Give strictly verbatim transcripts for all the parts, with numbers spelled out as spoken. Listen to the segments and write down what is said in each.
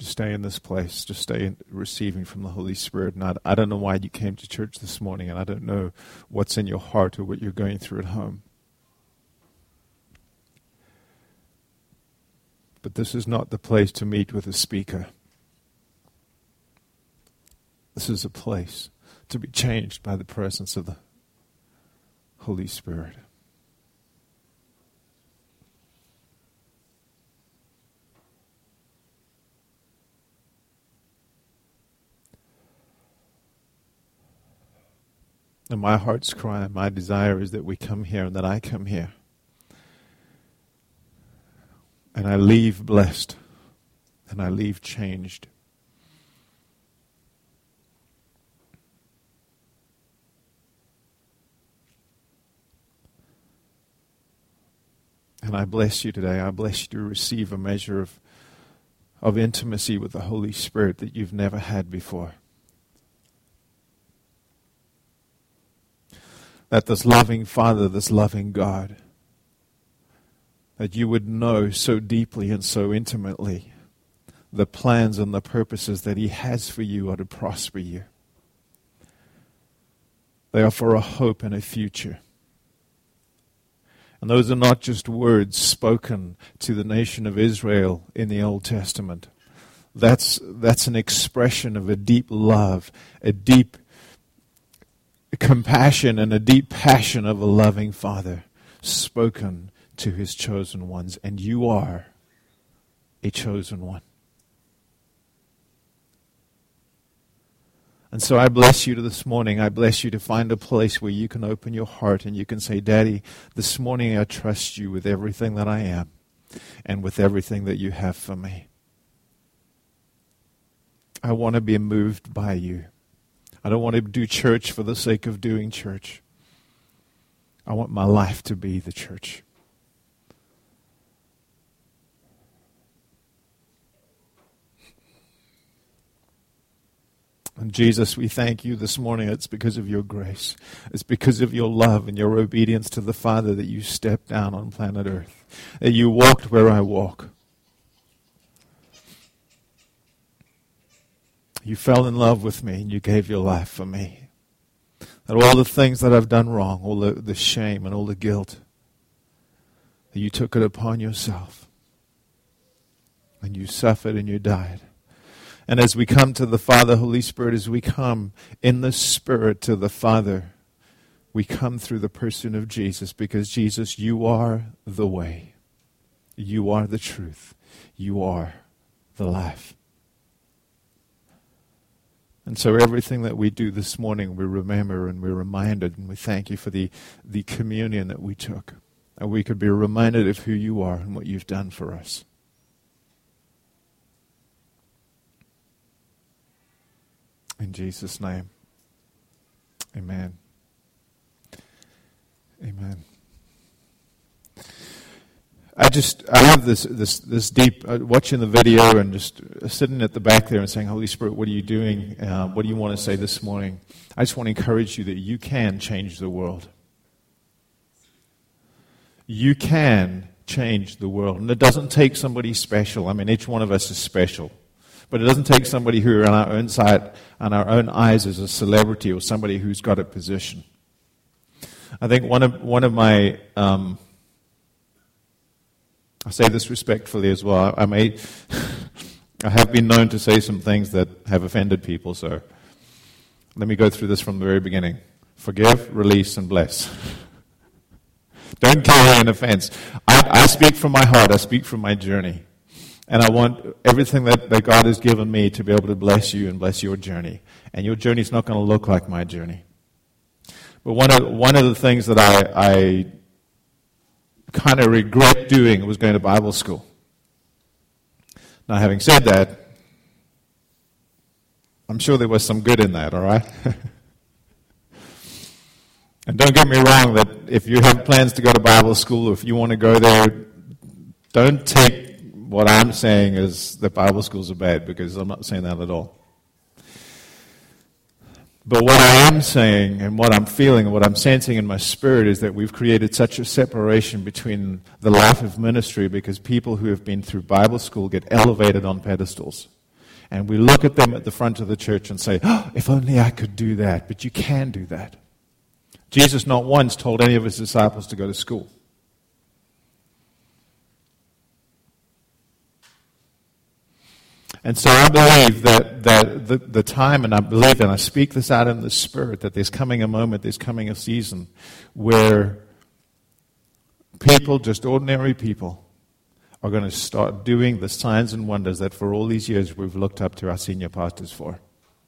stay in this place, to stay in receiving from the Holy Spirit. And I, I don't know why you came to church this morning, and I don't know what's in your heart or what you're going through at home. But this is not the place to meet with a speaker. This is a place to be changed by the presence of the Holy Spirit. And my heart's cry, my desire is that we come here and that I come here. And I leave blessed. And I leave changed. And I bless you today. I bless you to receive a measure of, of intimacy with the Holy Spirit that you've never had before. That this loving Father, this loving God, that you would know so deeply and so intimately the plans and the purposes that He has for you are to prosper you. They are for a hope and a future. And those are not just words spoken to the nation of Israel in the Old Testament. That's, that's an expression of a deep love, a deep compassion and a deep passion of a loving Father spoken to His chosen ones. And you are a chosen one. And so I bless you this morning. I bless you to find a place where you can open your heart and you can say, Daddy, this morning I trust you with everything that I am and with everything that you have for me. I want to be moved by you. I don't want to do church for the sake of doing church. I want my life to be the church. And Jesus, we thank you this morning. It's because of your grace. It's because of your love and your obedience to the Father that you stepped down on planet Earth. That you walked where I walk. You fell in love with me and you gave your life for me. That all the things that I've done wrong, all the, the shame and all the guilt, that you took it upon yourself. And you suffered and you died. And as we come to the Father, Holy Spirit, as we come in the Spirit to the Father, we come through the person of Jesus, because Jesus, you are the way. You are the truth. You are the life. And so everything that we do this morning, we remember and we're reminded, and we thank you for the, the communion that we took. And we could be reminded of who you are and what you've done for us. In Jesus' name, amen. Amen. I just, I have this this this deep, uh, watching the video and just sitting at the back there and saying, Holy Spirit, what are you doing? Uh, what do you want to say this morning? I just want to encourage you that you can change the world. You can change the world. And it doesn't take somebody special. I mean, each one of us is special. But it doesn't take somebody who in our own sight, on our own eyes, is a celebrity or somebody who's got a position. I think one of one of my, um, I say this respectfully as well. I may, I have been known to say some things that have offended people. So let me go through this from the very beginning. Forgive, release, and bless. Don't carry an offense. I, I speak from my heart. I speak from my journey. And I want everything that, that God has given me to be able to bless you and bless your journey. And your journey is not going to look like my journey. But one of one of the things that I, I kind of regret doing was going to Bible school. Now, having said that, I'm sure there was some good in that, all right? And don't get me wrong, that if you have plans to go to Bible school, or if you want to go there, don't take what I'm saying is that Bible schools are bad, because I'm not saying that at all. But what I am saying and what I'm feeling and what I'm sensing in my spirit is that we've created such a separation between the life of ministry, because people who have been through Bible school get elevated on pedestals. And we look at them at the front of the church and say, oh, if only I could do that. But you can do that. Jesus not once told any of his disciples to go to school. And so I believe that, that the, the time, and I believe, and I speak this out in the Spirit, that there's coming a moment, there's coming a season where people, just ordinary people, are going to start doing the signs and wonders that for all these years we've looked up to our senior pastors for.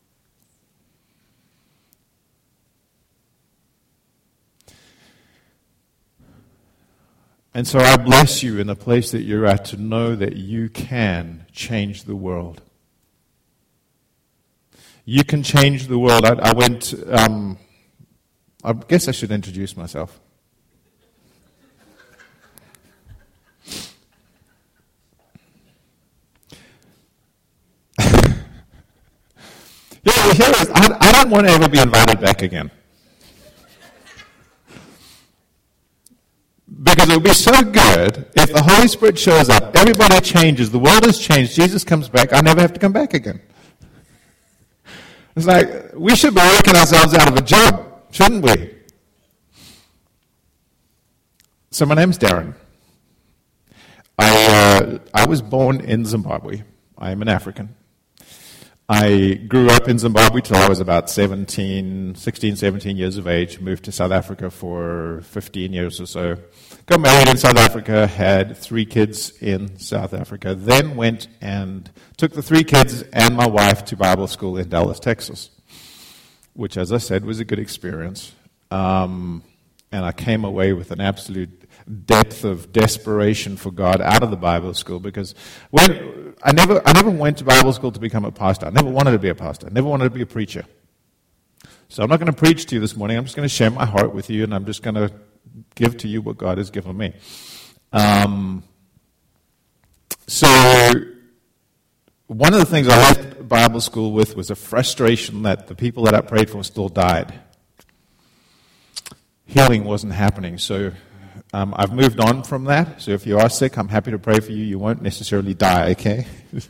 And so I bless you in the place that you're at to know that you can change the world. You can change the world. I, I went, um, I guess I should introduce myself. Yeah, here is, I, I don't want to ever be invited back again. Because it would be so good if the Holy Spirit shows up, everybody changes, the world has changed, Jesus comes back, I never have to come back again. It's like, we should be working ourselves out of a job, shouldn't we? So my name's Darren. I, uh, I was born in Zimbabwe. I am an African. I grew up in Zimbabwe till I was about seventeen, sixteen, seventeen years of age. Moved to South Africa for fifteen years or so. Got married in South Africa, had three kids in South Africa. Then went and took the three kids and my wife to Bible school in Dallas, Texas, which, as I said, was a good experience. Um, and I came away with an absolute depth of desperation for God out of the Bible school, because when I never I never went to Bible school to become a pastor. I never wanted to be a pastor. I never wanted to be a preacher. So I'm not going to preach to you this morning. I'm just going to share my heart with you, and I'm just going to give to you what God has given me. Um, so one of the things I left Bible school with was a frustration that the people that I prayed for still died. Healing wasn't happening. So Um, I've moved on from that, so if you are sick, I'm happy to pray for you. You won't necessarily die, okay?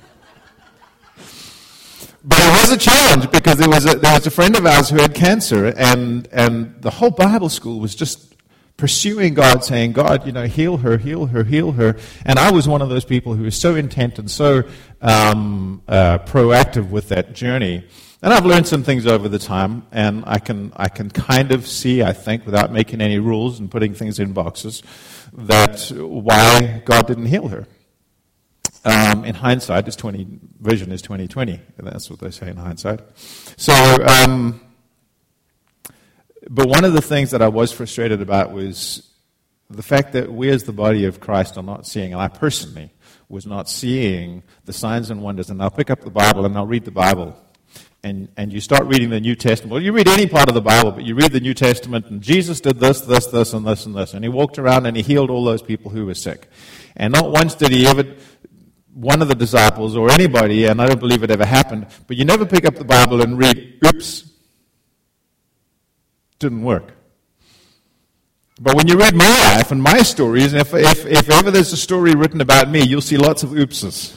But it was a challenge, because there was a, there was a friend of ours who had cancer, and, and the whole Bible school was just pursuing God, saying, God, you know, heal her, heal her, heal her. And I was one of those people who was so intent and so um, uh, proactive with that journey. And I've learned some things over the time, and I can I can kind of see, I think, without making any rules and putting things in boxes, that why God didn't heal her. Um, in hindsight, is twenty vision is twenty twenty. That's what they say in hindsight. So, um, but one of the things that I was frustrated about was the fact that we, as the body of Christ, are not seeing, and I personally was not seeing the signs and wonders. And I'll pick up the Bible and I'll read the Bible. And and you start reading the New Testament. Well, you read any part of the Bible, but you read the New Testament, and Jesus did this, this, this, and this, and this. And he walked around and he healed all those people who were sick. And not once did he ever, one of the disciples or anybody, and I don't believe it ever happened, but you never pick up the Bible and read, oops, didn't work. But when you read my life and my stories, if, if, if ever there's a story written about me, you'll see lots of oopses.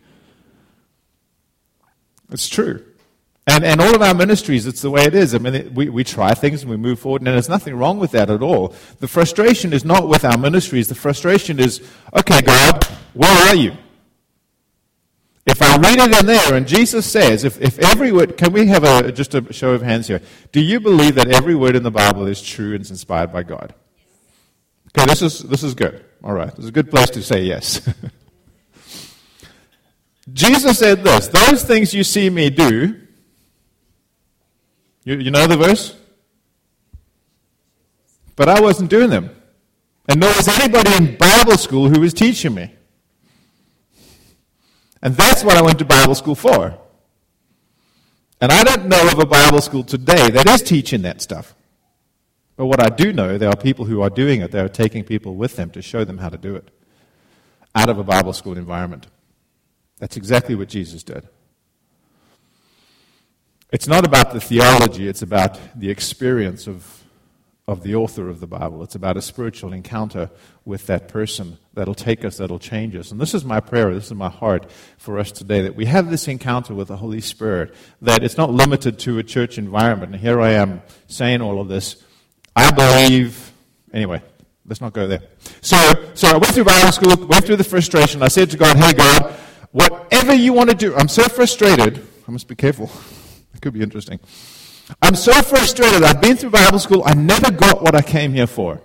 It's true. And and all of our ministries, it's the way it is. I mean, it, we, we try things and we move forward, and there's nothing wrong with that at all. The frustration is not with our ministries. The frustration is, okay, God, where are you? If I read it in there, and Jesus says, if, if every word, can we have a just a show of hands here? Do you believe that every word in the Bible is true and is inspired by God? Okay, this is this is good. All right, this is a good place to say yes. Jesus said this, those things you see me do, you, you know the verse? But I wasn't doing them. And nor was anybody in Bible school who was teaching me. And that's what I went to Bible school for. And I don't know of a Bible school today that is teaching that stuff. But what I do know, there are people who are doing it. They are taking people with them to show them how to do it out of a Bible school environment. That's exactly what Jesus did. It's not about the theology, it's about the experience of, of the author of the Bible. It's about a spiritual encounter with that person that'll take us, that'll change us. And this is my prayer, this is my heart for us today, that we have this encounter with the Holy Spirit, that it's not limited to a church environment. And here I am saying all of this. I believe, anyway, let's not go there. So, so I went through Bible school, went through the frustration. I said to God, hey God, whatever you want to do, I'm so frustrated. I must be careful. It could be interesting. I'm so frustrated. I've been through Bible school. I never got what I came here for.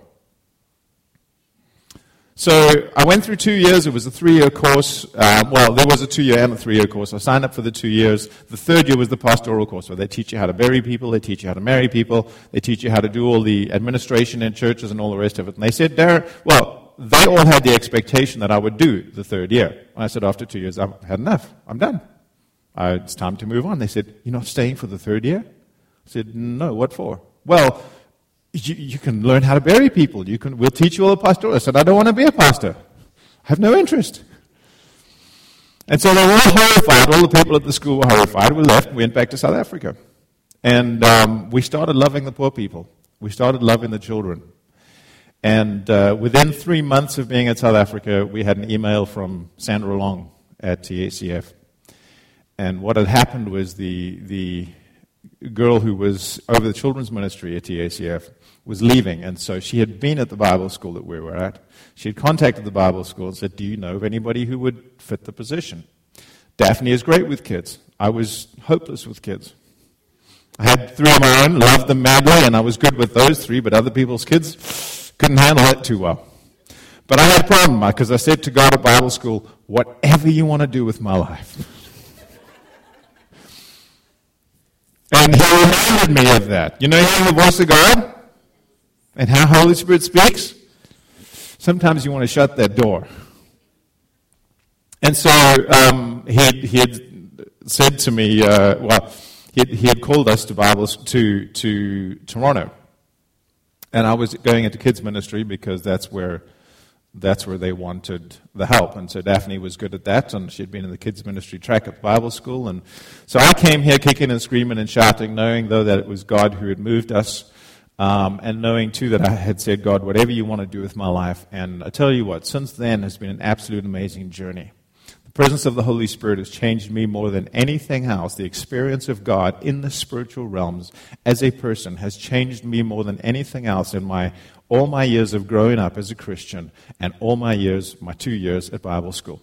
So I went through two years. It was a three-year course. Uh, well, there was a two-year and a three-year course. I signed up for the two years. The third year was the pastoral course, where they teach you how to bury people, they teach you how to marry people, they teach you how to do all the administration in churches and all the rest of it. And they said, Darren, well, they all had the expectation that I would do the third year. I said, after two years, I've had enough. I'm done. Uh, it's time to move on. They said, you're not staying for the third year? I said, no, what for? Well, you, you can learn how to bury people. You can. We'll teach you all the pastoral. I said, I don't want to be a pastor. I have no interest. And so they were all horrified. All the people at the school were horrified. We left and went back to South Africa. And um, we started loving the poor people. We started loving the children. And uh, within three months of being in South Africa, we had an email from Sandra Long at T A C F. And what had happened was the the girl who was over the children's ministry at T A C F was leaving, and so she had been at the Bible school that we were at. She had contacted the Bible school and said, do you know of anybody who would fit the position? Daphne is great with kids. I was hopeless with kids. I had three of my own, loved them madly, and I was good with those three, but other people's kids couldn't handle it too well. But I had a problem, because I said to God at Bible school, whatever you want to do with my life. And he reminded me of that. You know, hearing the voice of God and how Holy Spirit speaks? Sometimes you want to shut that door. And so um, he, had, he had said to me, uh, well, he had, he had called us to Bible to to Toronto, and I was going into kids ministry because that's where that's where they wanted the help. And so Daphne was good at that, and she'd been in the kids ministry track at Bible school. And so I came here kicking and screaming and shouting, knowing, though, that it was God who had moved us, um, and knowing, too, that I had said, God, whatever you want to do with my life. And I tell you what, since then has been an absolute amazing journey. The presence of the Holy Spirit has changed me more than anything else. The experience of God in the spiritual realms as a person has changed me more than anything else in my all my years of growing up as a Christian and all my years, my two years at Bible school.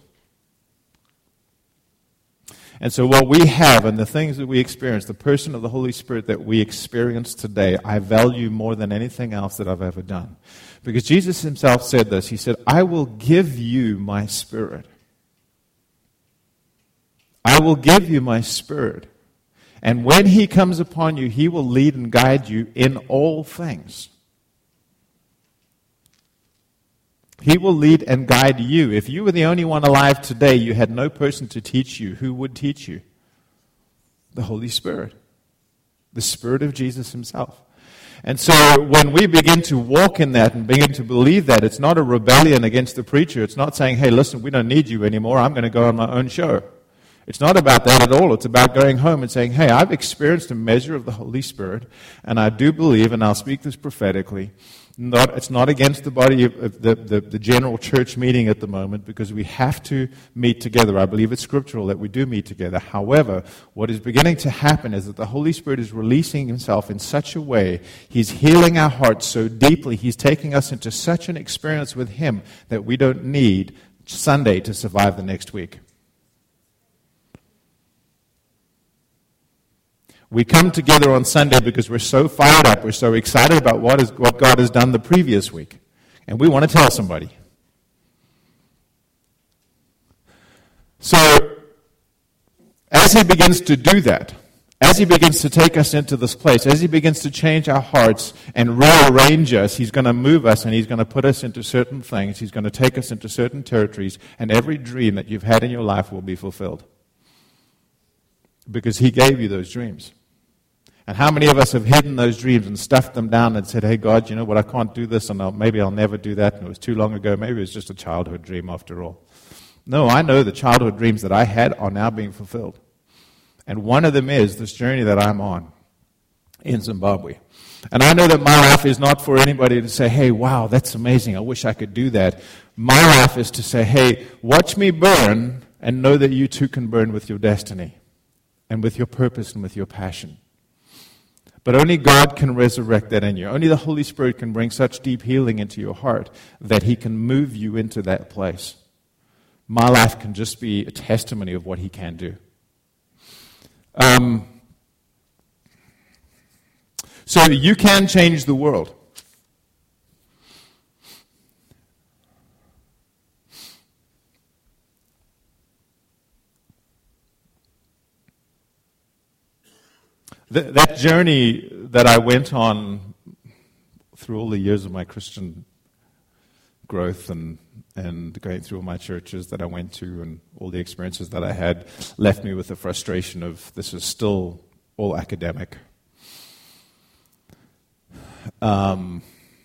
And so what we have and the things that we experience, the person of the Holy Spirit that we experience today, I value more than anything else that I've ever done. Because Jesus himself said this. He said, I will give you my Spirit. I will give you my Spirit. And when he comes upon you, he will lead and guide you in all things. He will lead and guide you. If you were the only one alive today, you had no person to teach you. Who would teach you? The Holy Spirit. The Spirit of Jesus himself. And so when we begin to walk in that and begin to believe that, it's not a rebellion against the preacher. It's not saying, hey, listen, we don't need you anymore. I'm going to go on my own show. It's not about that at all. It's about going home and saying, hey, I've experienced a measure of the Holy Spirit, and I do believe, and I'll speak this prophetically, Not, it's not against the body of, of the, the, the general church meeting at the moment, because we have to meet together. I believe it's scriptural that we do meet together. However, what is beginning to happen is that the Holy Spirit is releasing himself in such a way, he's healing our hearts so deeply, he's taking us into such an experience with him that we don't need Sunday to survive the next week. We come together on Sunday because we're so fired up, we're so excited about what is what God has done the previous week. And we want to tell somebody. So, as he begins to do that, as he begins to take us into this place, as he begins to change our hearts and rearrange us, he's going to move us and he's going to put us into certain things. He's going to take us into certain territories, and every dream that you've had in your life will be fulfilled. Because he gave you those dreams. And how many of us have hidden those dreams and stuffed them down and said, hey, God, you know what, I can't do this, and I'll, maybe I'll never do that, and it was too long ago. Maybe it was just a childhood dream after all. No, I know the childhood dreams that I had are now being fulfilled. And one of them is this journey that I'm on. in Zimbabwe. And I know that my life is not for anybody to say, hey, wow, that's amazing, I wish I could do that. My life is to say, hey, watch me burn and know that you too can burn with your destiny and with your purpose and with your passion. But only God can resurrect that in you. Only the Holy Spirit can bring such deep healing into your heart that He can move you into that place. My life can just be a testimony of what He can do. Um, so you can change the world. Th- that journey that I went on through all the years of my Christian growth and and going through all my churches that I went to and all the experiences that I had left me with the frustration of this is still all academic. Um,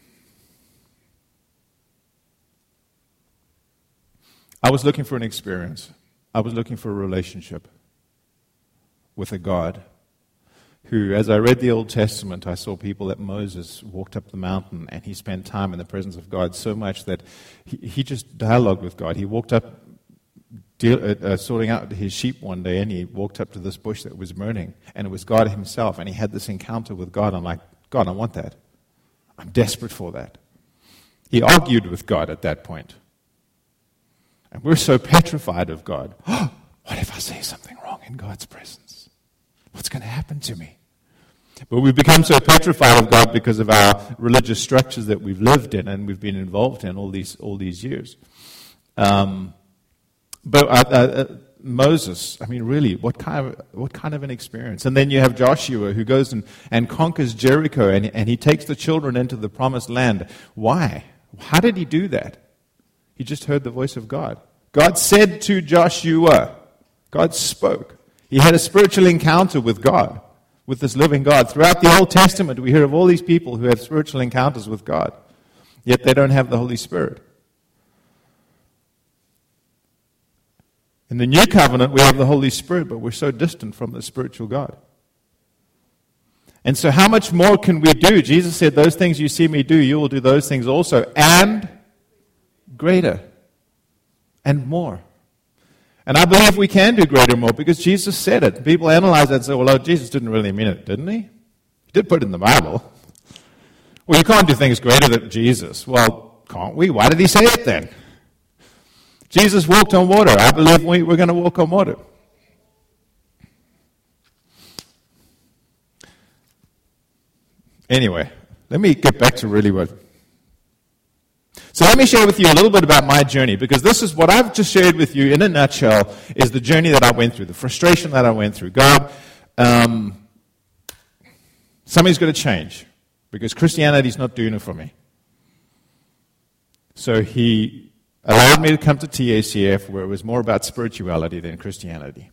I was looking for an experience. I was looking for a relationship with a God who, as I read the Old Testament, I saw people that Moses walked up the mountain and he spent time in the presence of God so much that he, he just dialogued with God. He walked up deal, uh, uh, sorting out his sheep one day and he walked up to this bush that was burning and it was God Himself and he had this encounter with God. I'm like, God, I want that. I'm desperate for that. He argued with God at that point. And we're so petrified of God. Oh, what if I say something wrong in God's presence? What's going to happen to me? But we've become so petrified of God because of our religious structures that we've lived in and we've been involved in all these all these years. Um, but uh, uh, Moses, I mean, really, what kind of what kind of an experience? And then you have Joshua who goes and, and conquers Jericho and, and he takes the children into the promised land. Why? How did he do that? He just heard the voice of God. God said to Joshua, God spoke. He had a spiritual encounter with God, with this living God. Throughout the Old Testament, we hear of all these people who have spiritual encounters with God, yet they don't have the Holy Spirit. In the New Covenant, we have the Holy Spirit, but we're so distant from the spiritual God. And so how much more can we do? Jesus said, those things you see me do, you will do those things also, and greater, and more. And I believe we can do greater and more because Jesus said it. People analyze that and say, well, oh, Jesus didn't really mean it, didn't he? He did put it in the Bible. Well, you can't do things greater than Jesus. Well, can't we? Why did He say it then? Jesus walked on water. I believe we, we're going to walk on water. Anyway, let me get back to really what... So let me share with you a little bit about my journey, because this is what I've just shared with you in a nutshell, is the journey that I went through, the frustration that I went through. God, um, something's got to change, because Christianity's not doing it for me. So He allowed me to come to T A C F, where it was more about spirituality than Christianity.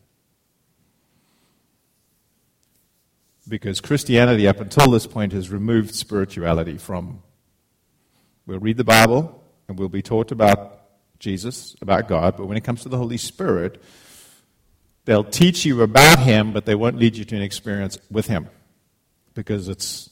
Because Christianity, up until this point, has removed spirituality from... We'll read the Bible, and we'll be taught about Jesus, about God, but when it comes to the Holy Spirit, they'll teach you about Him, but they won't lead you to an experience with Him. Because it's...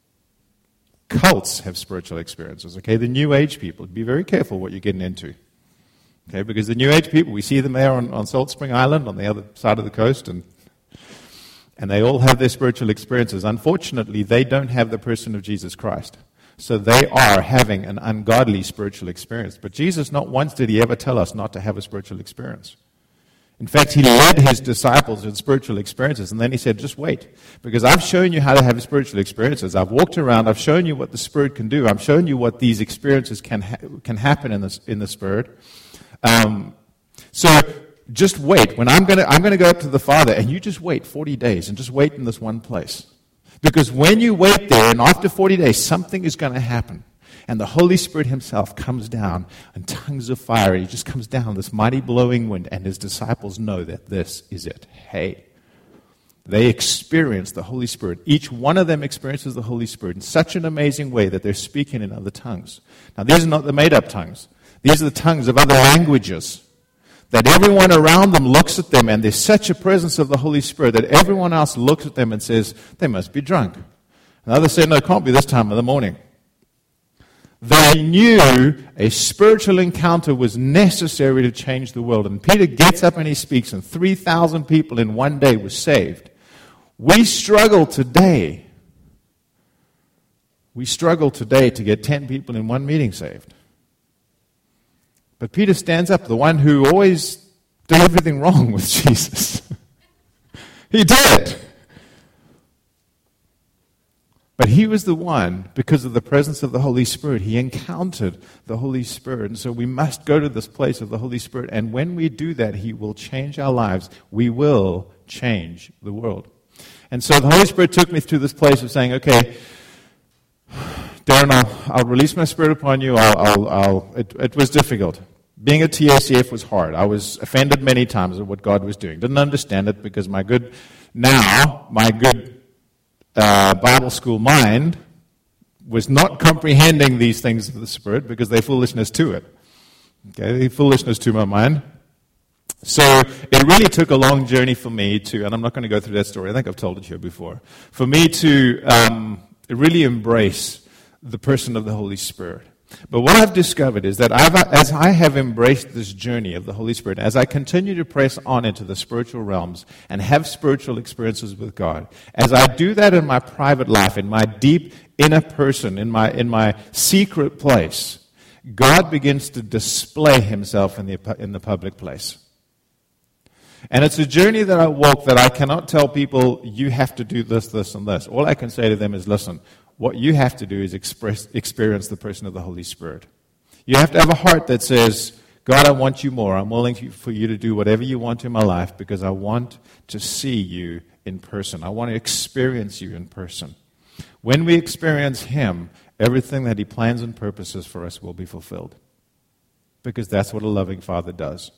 Cults have spiritual experiences, okay? The New Age people, be very careful what you're getting into. Okay, because the New Age people, we see them there on, on Salt Spring Island, on the other side of the coast, and and they all have their spiritual experiences. Unfortunately, they don't have the person of Jesus Christ. So they are having an ungodly spiritual experience. But Jesus, not once did He ever tell us not to have a spiritual experience. In fact, He led His disciples in spiritual experiences, and then He said, just wait, because I've shown you how to have spiritual experiences. I've walked around, I've shown you what the Spirit can do. I've shown you what these experiences can ha- can happen in the, in the Spirit. Um, so just wait. When I'm going to I'm going to go up to the Father, and you just wait forty days, and just wait in this one place. Because when you wait there, and after forty days, something is going to happen. And the Holy Spirit Himself comes down in tongues of fire. He just comes down, this mighty blowing wind, and His disciples know that this is it. Hey, they experience the Holy Spirit. Each one of them experiences the Holy Spirit in such an amazing way that they're speaking in other tongues. Now, these are not the made-up tongues. These are the tongues of other languages. That everyone around them looks at them, and there's such a presence of the Holy Spirit that everyone else looks at them and says, they must be drunk. And others said, no, it can't be this time of the morning. They knew a spiritual encounter was necessary to change the world. And Peter gets up and he speaks, and three thousand people in one day were saved. We struggle today. We struggle today to get ten people in one meeting saved. But Peter stands up, the one who always did everything wrong with Jesus. He did. But he was the one, because of the presence of the Holy Spirit, he encountered the Holy Spirit. And so we must go to this place of the Holy Spirit. And when we do that, he will change our lives. We will change the world. And so the Holy Spirit took me to this place of saying, okay, Darren, I'll, I'll release my spirit upon you. I'll, I'll, I'll, it, it was difficult. Being a T A C F was hard. I was offended many times at what God was doing. Didn't understand it because my good, now, my good uh, Bible school mind was not comprehending these things of the Spirit because they're foolishness to it. Okay, they're foolishness to my mind. So it really took a long journey for me to, and I'm not going to go through that story. I think I've told it here before. For me to um, really embrace the person of the Holy Spirit. But what I've discovered is that I've, as I have embraced this journey of the Holy Spirit, as I continue to press on into the spiritual realms and have spiritual experiences with God, as I do that in my private life, in my deep inner person, in my in my secret place, God begins to display himself in the in the public place. And it's a journey that I walk that I cannot tell people, you have to do this, this, and this. All I can say to them is, listen, what you have to do is express, experience the person of the Holy Spirit. You have to have a heart that says, God, I want you more. I'm willing to, for you to do whatever you want in my life because I want to see you in person. I want to experience you in person. When we experience him, everything that he plans and purposes for us will be fulfilled. Because that's what a loving father does.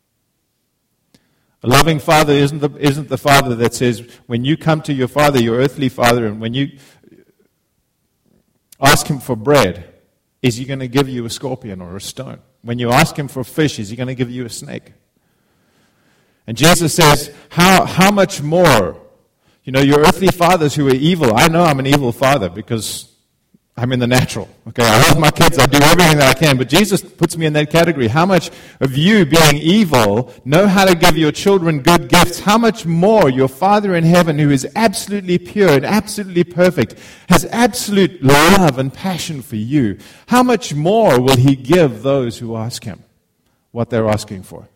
A loving father isn't the, isn't the father that says, when you come to your father, your earthly father, and when you ask him for bread, is he going to give you a scorpion or a stone? When you ask him for fish, is he going to give you a snake? And Jesus says, how, how much more? You know, your earthly fathers who are evil, I know I'm an evil father because I'm in the natural. Okay, I love my kids, I do everything that I can, but Jesus puts me in that category. How much of you being evil know how to give your children good gifts? How much more your Father in heaven, who is absolutely pure and absolutely perfect, has absolute love and passion for you? How much more will he give those who ask him what they're asking for?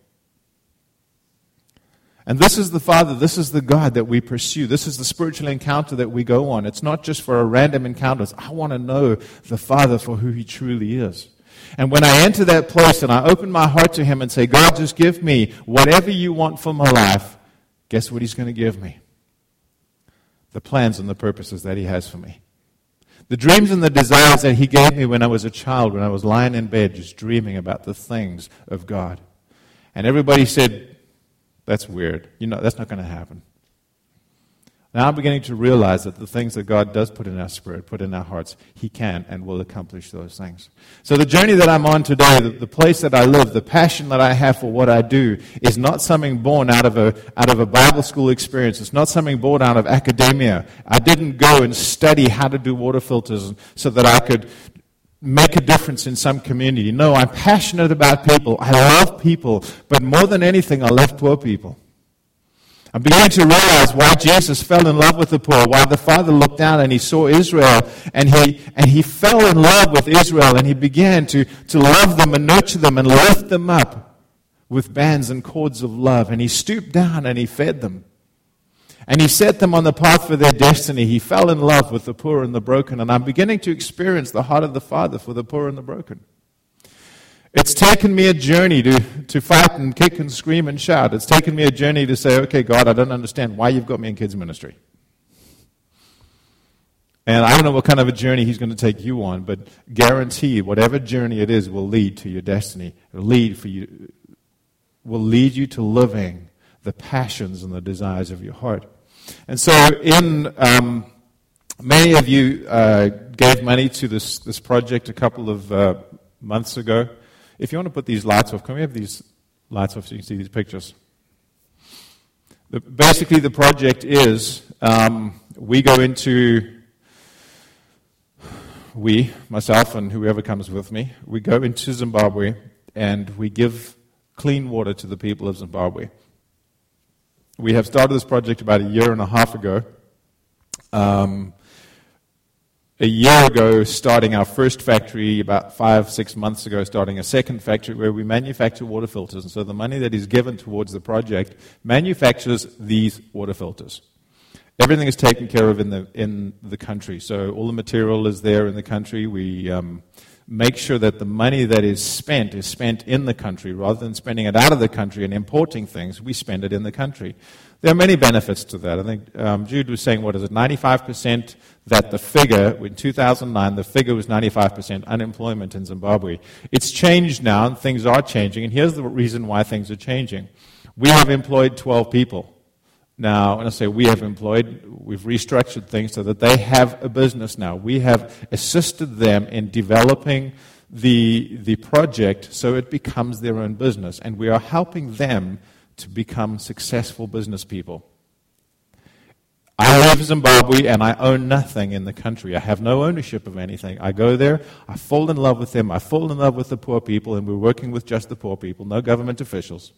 And this is the Father, this is the God that we pursue. This is the spiritual encounter that we go on. It's not just for a random encounter. I want to know the Father for who he truly is. And when I enter that place and I open my heart to him and say, God, just give me whatever you want for my life, guess what he's going to give me? The plans and the purposes that he has for me. The dreams and the desires that he gave me when I was a child, when I was lying in bed just dreaming about the things of God. And everybody said, that's weird. You know, that's not going to happen. Now I'm beginning to realize that the things that God does put in our spirit, put in our hearts, he can and will accomplish those things. So the journey that I'm on today, the, the place that I live, the passion that I have for what I do is not something born out of a out of a Bible school experience. It's not something born out of academia. I didn't go and study how to do water filters so that I could make a difference in some community. No, I'm passionate about people. I love people. But more than anything, I love poor people. I'm beginning to realize why Jesus fell in love with the poor, why the Father looked down and he saw Israel, and he and he fell in love with Israel, and he began to, to love them and nurture them and lift them up with bands and cords of love. And he stooped down and he fed them. And he set them on the path for their destiny. He fell in love with the poor and the broken. And I'm beginning to experience the heart of the Father for the poor and the broken. It's taken me a journey to, to fight and kick and scream and shout. It's taken me a journey to say, okay, God, I don't understand why you've got me in kids ministry. And I don't know what kind of a journey he's going to take you on, but guarantee whatever journey it is will lead to your destiny. It will lead for you, will lead you to living the passions and the desires of your heart. And so in um, many of you uh, gave money to this, this project a couple of uh, months ago. If you want to put these lights off, can we have these lights off so you can see these pictures? The, basically the project is um, we go into we, myself and whoever comes with me, we go into Zimbabwe and we give clean water to the people of Zimbabwe. We have started this project about a year and a half ago. Um, a year ago, starting our first factory, about five, six months ago, starting a second factory where we manufacture water filters. And so the money that is given towards the project manufactures these water filters. Everything is taken care of in the in the country. So all the material is there in the country. We um, make sure that the money that is spent is spent in the country. Rather than spending it out of the country and importing things, we spend it in the country. There are many benefits to that. I think um, Jude was saying, what is it, ninety-five percent that the figure, in two thousand nine, the figure was ninety-five percent unemployment in Zimbabwe. It's changed now, and things are changing, and here's the reason why things are changing. We have employed twelve people. Now, when I say we have employed, we've restructured things so that they have a business now. We have assisted them in developing the, the project so it becomes their own business, and we are helping them to become successful business people. I leave Zimbabwe and I own nothing in the country. I have no ownership of anything. I go there, I fall in love with them, I fall in love with the poor people, and we're working with just the poor people, no government officials.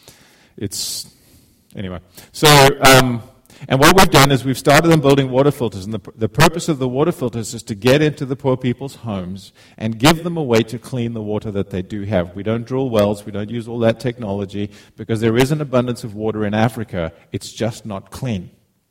It's, anyway. So, um, and what we've done is we've started them building water filters, and the, the purpose of the water filters is to get into the poor people's homes and give them a way to clean the water that they do have. We don't drill wells, we don't use all that technology, because there is an abundance of water in Africa. It's just not clean.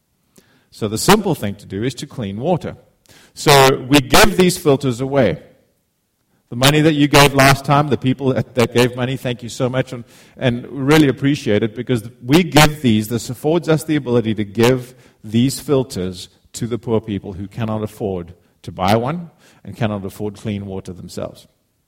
So the simple thing to do is to clean water. So we give these filters away. The money that you gave last time, the people that, that gave money, thank you so much, and, and really appreciate it, because we give these. This affords us the ability to give these filters to the poor people who cannot afford to buy one and cannot afford clean water themselves.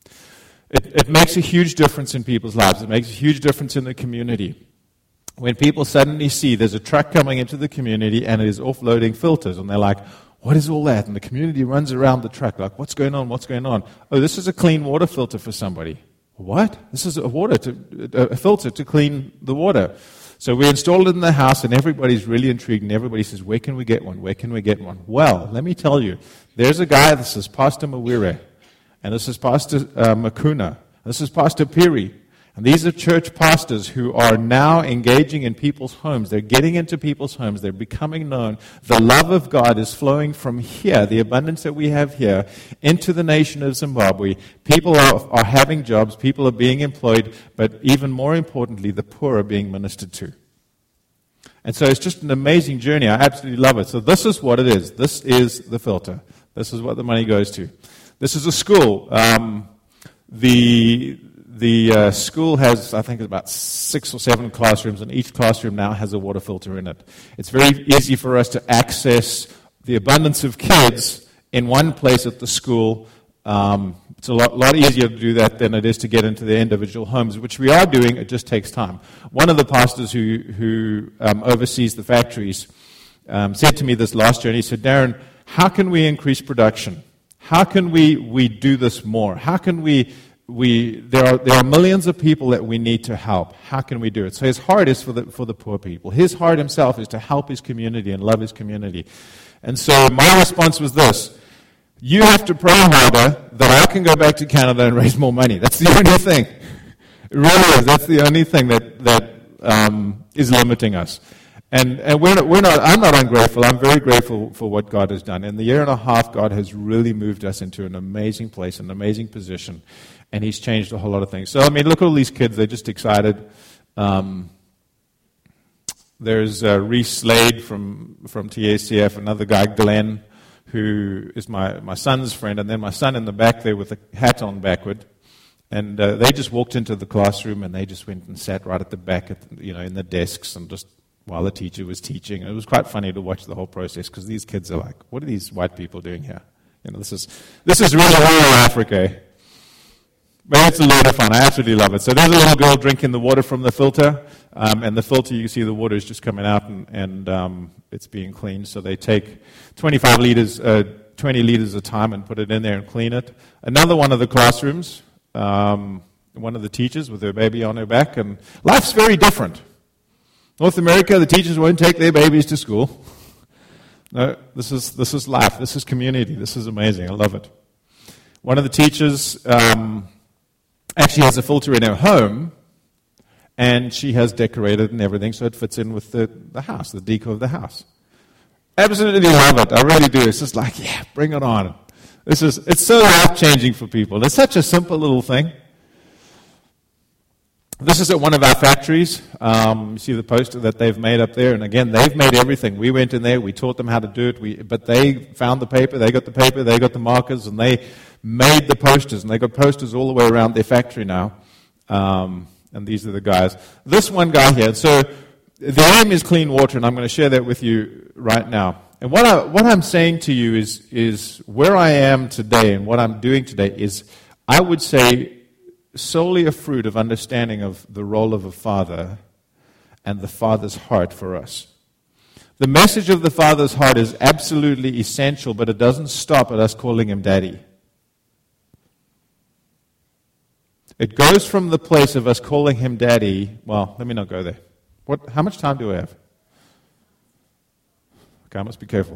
It, it makes a huge difference in people's lives. It makes a huge difference in the community. When people suddenly see there's a truck coming into the community and it is offloading filters, and they're like, what is all that? And the community runs around the truck like, what's going on, what's going on? Oh, this is a clean water filter for somebody. What? This is a water to, a filter to clean the water. So we installed it in the house, and everybody's really intrigued, and everybody says, where can we get one? Where can we get one? Well, let me tell you, there's a guy, this is Pastor Mawire, and this is Pastor uh, Makuna, this is Pastor Piri. And these are church pastors who are now engaging in people's homes. They're getting into people's homes. They're becoming known. The love of God is flowing from here, the abundance that we have here, into the nation of Zimbabwe. People are, are having jobs. People are being employed. But even more importantly, the poor are being ministered to. And so it's just an amazing journey. I absolutely love it. So this is what it is. This is the filter. This is what the money goes to. This is a school. Um, the... The uh, school has, I think, about six or seven classrooms, and each classroom now has a water filter in it. It's very easy for us to access the abundance of kids in one place at the school. Um, it's a lot, lot easier to do that than it is to get into their individual homes, which we are doing. It just takes time. One of the pastors who, who um, oversees the factories um, said to me this last year, and he said, Darren, how can we increase production? How can we, we do this more? How can we... We there are there are millions of people that we need to help. How can we do it? So his heart is for the for the poor people. His heart himself is to help his community and love his community. And so my response was this: you have to pray harder that I can go back to Canada and raise more money. That's the only thing. It really is. That's the only thing that that um, is limiting us. And and we're not, we're not. I'm not ungrateful. I'm very grateful for what God has done. In the year and a half, God has really moved us into an amazing place, an amazing position. And he's changed a whole lot of things. So, I mean, look at all these kids. They're just excited. Um, there's uh, Reese Slade from, from T A C F, another guy, Glenn, who is my, my son's friend, and then my son in the back there with the hat on backward. And uh, they just walked into the classroom, and they just went and sat right at the back, at, you know, in the desks, and just while the teacher was teaching. And it was quite funny to watch the whole process, because these kids are like, what are these white people doing here? You know, this is this is really rural Africa. But it's a lot of fun. I absolutely love it. So there's a little girl drinking the water from the filter, um, and the filter, you can see the water is just coming out, and, and um, it's being cleaned. So they take twenty-five liters, uh, twenty liters at a time and put it in there and clean it. Another one of the classrooms, um, one of the teachers with her baby on her back, and life's very different. North America, the teachers won't take their babies to school. No, this is this is life. This is community. This is amazing. I love it. One of the teachers um, actually has a filter in her home, and she has decorated and everything so it fits in with the, the house, the decor of the house. Absolutely love it. I really do. It's just like, yeah, bring it on. This is, it's so life-changing for people. It's such a simple little thing. This is at one of our factories. Um, you see the poster that they've made up there. And again, they've made everything. We went in there. We taught them how to do it. We, but they found the paper. They got the paper. They got the markers. And they made the posters. And they got posters all the way around their factory now. Um, and these are the guys. This one guy here. So the aim is clean water. And I'm going to share that with you right now. And what, I, what I'm saying to you is, is where I am today and what I'm doing today is, I would say, solely a fruit of understanding of the role of a father and the Father's heart for us. The message of the Father's heart is absolutely essential, but it doesn't stop at us calling him Daddy. It goes from the place of us calling him Daddy. Well, let me not go there. What? How much time do I have? Okay, I must be careful.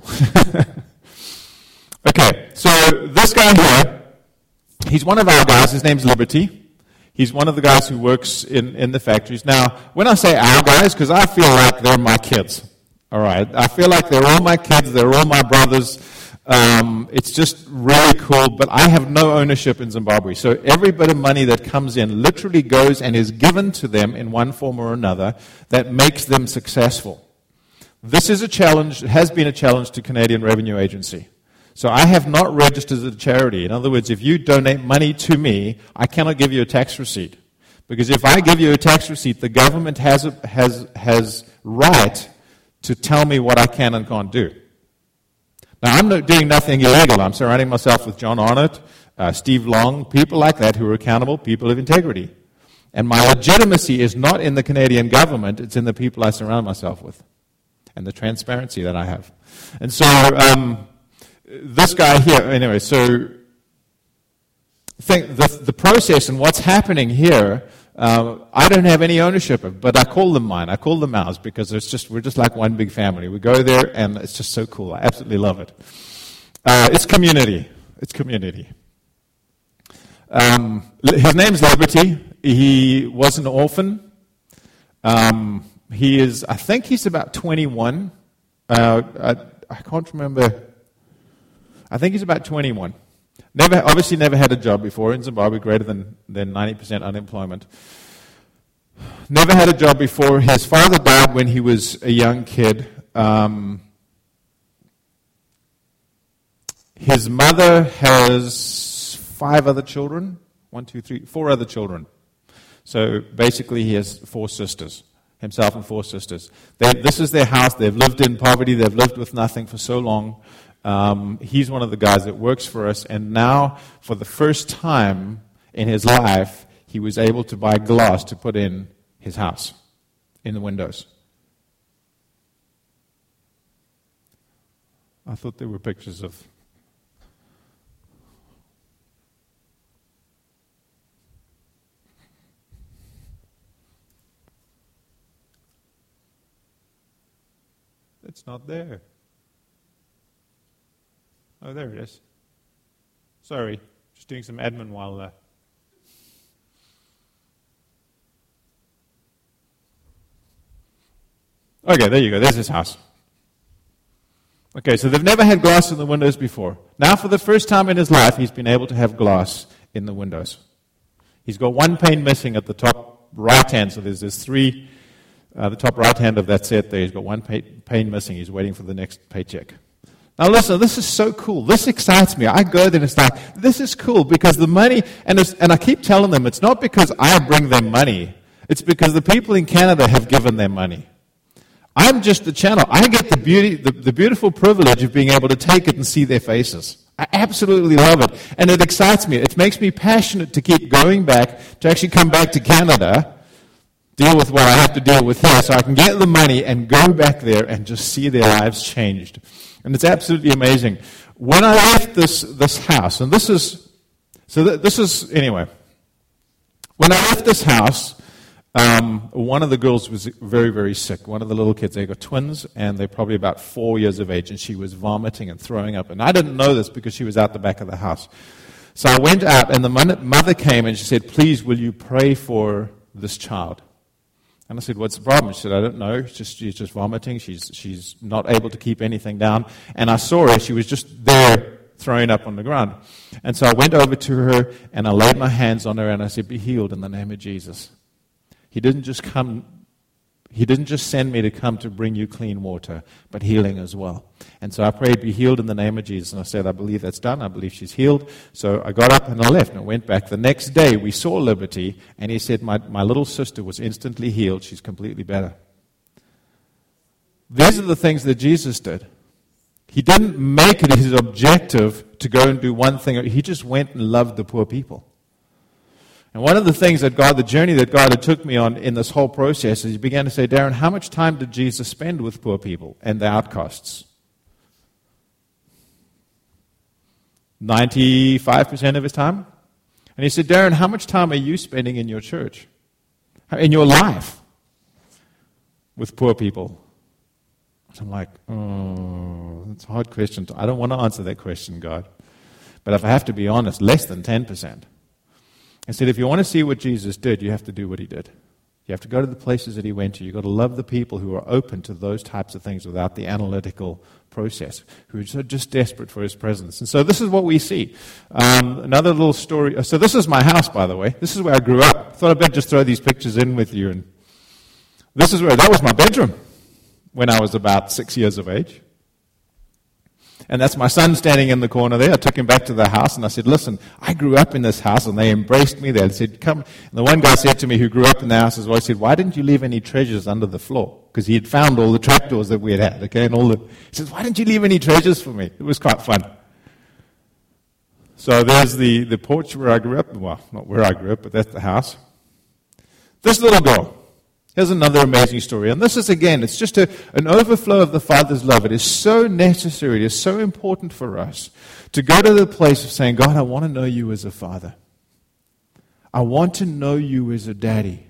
Okay, so this guy here, he's one of our guys. His name's Liberty. He's one of the guys who works in, in the factories. Now, when I say our guys, because I feel like they're my kids. All right? I feel like they're all my kids. They're all my brothers. Um, it's just really cool. But I have no ownership in Zimbabwe. So every bit of money that comes in literally goes and is given to them in one form or another that makes them successful. This is a challenge, it has been a challenge to Canadian Revenue Agency. So I have not registered as a charity. In other words, if you donate money to me, I cannot give you a tax receipt. Because if I give you a tax receipt, the government has a, has has right to tell me what I can and can't do. Now, I'm not doing nothing illegal. I'm surrounding myself with John Arnott, uh, Steve Long, people like that who are accountable, people of integrity. And my legitimacy is not in the Canadian government, it's in the people I surround myself with and the transparency that I have. And so... Um, This guy here, anyway, so think the, the process and what's happening here, uh, I don't have any ownership of, but I call them mine. I call them ours because it's just we're just like one big family. We go there and it's just so cool. I absolutely love it. Uh, it's community. It's community. Um, his name's Liberty. He was an orphan. Um, he is, I think he's about twenty-one. Uh, I, I can't remember. I think he's about twenty-one. Never, obviously never had a job before in Zimbabwe, greater than, than ninety percent unemployment. Never had a job before. His father died when he was a young kid. Um, his mother has five other children. One, two, three, four other children. So basically he has four sisters. Himself and four sisters. They, this is their house. They've lived in poverty. They've lived with nothing for so long. Um, he's one of the guys that works for us, and now, for the first time in his life, he was able to buy glass to put in his house, in the windows. I thought there were pictures of... It's not there. Oh, there it is. Sorry, just doing some admin while... Uh... Okay, there you go. There's his house. Okay, so they've never had glass in the windows before. Now, for the first time in his life, he's been able to have glass in the windows. He's got one pane missing at the top right-hand, so there's, there's three... Uh, the top right-hand of that set there, he's got one pane missing. He's waiting for the next paycheck. Now listen, this is so cool. This excites me. I go there and it's like, this is cool because the money, and, it's, and I keep telling them, it's not because I bring them money. It's because the people in Canada have given them money. I'm just the channel. I get the beauty, the, the beautiful privilege of being able to take it and see their faces. I absolutely love it. And it excites me. It makes me passionate to keep going back, to actually come back to Canada, deal with what I have to deal with here, so I can get the money and go back there and just see their lives changed. And it's absolutely amazing. When I left this this house, and this is, so th- this is, anyway, when I left this house, um, one of the girls was very, very sick. One of the little kids, they got twins, and they're probably about four years of age, and she was vomiting and throwing up. And I didn't know this because she was out the back of the house. So I went out, and the mother came, and she said, please, will you pray for this child? And I said, what's the problem? She said, I don't know. She's just, she's just vomiting. She's, she's not able to keep anything down. And I saw her. She was just there throwing up on the ground. And so I went over to her, and I laid my hands on her, and I said, be healed in the name of Jesus. He didn't just come, he didn't just send me to come to bring you clean water, but healing as well. And so I prayed, be healed in the name of Jesus. And I said, I believe that's done. I believe she's healed. So I got up and I left and I went back. The next day we saw Liberty, and he said, my, my little sister was instantly healed. She's completely better. These are the things that Jesus did. He didn't make it his objective to go and do one thing. He just went and loved the poor people. And one of the things that God, the journey that God had took me on in this whole process is he began to say, Darren, how much time did Jesus spend with poor people and the outcasts? ninety-five percent of his time? And he said, Darren, how much time are you spending in your church, in your life, with poor people? So I'm like, oh, that's a hard question. I don't want to answer that question, God. But if I have to be honest, less than ten percent. I said, if you want to see what Jesus did, you have to do what he did. You have to go to the places that he went to. You've got to love the people who are open to those types of things without the analytical process, who are just desperate for his presence. And so this is what we see. Um, another little story. So this is my house, by the way. This is where I grew up. Thought I'd better just throw these pictures in with you. And this is where, that was my bedroom when I was about six years of age. And that's my son standing in the corner there. I took him back to the house and I said, listen, I grew up in this house, and they embraced me there. They said, come. And the one guy said to me who grew up in the house as well, he said, why didn't you leave any treasures under the floor? Because he had found all the trapdoors that we had had, okay, and all the, he says, why didn't you leave any treasures for me? It was quite fun. So there's the, the porch where I grew up. Well, not where I grew up, but that's the house. This little girl. Here's another amazing story. And this is, again, it's just a, an overflow of the Father's love. It is so necessary, it is so important for us to go to the place of saying, God, I want to know you as a father. I want to know you as a daddy.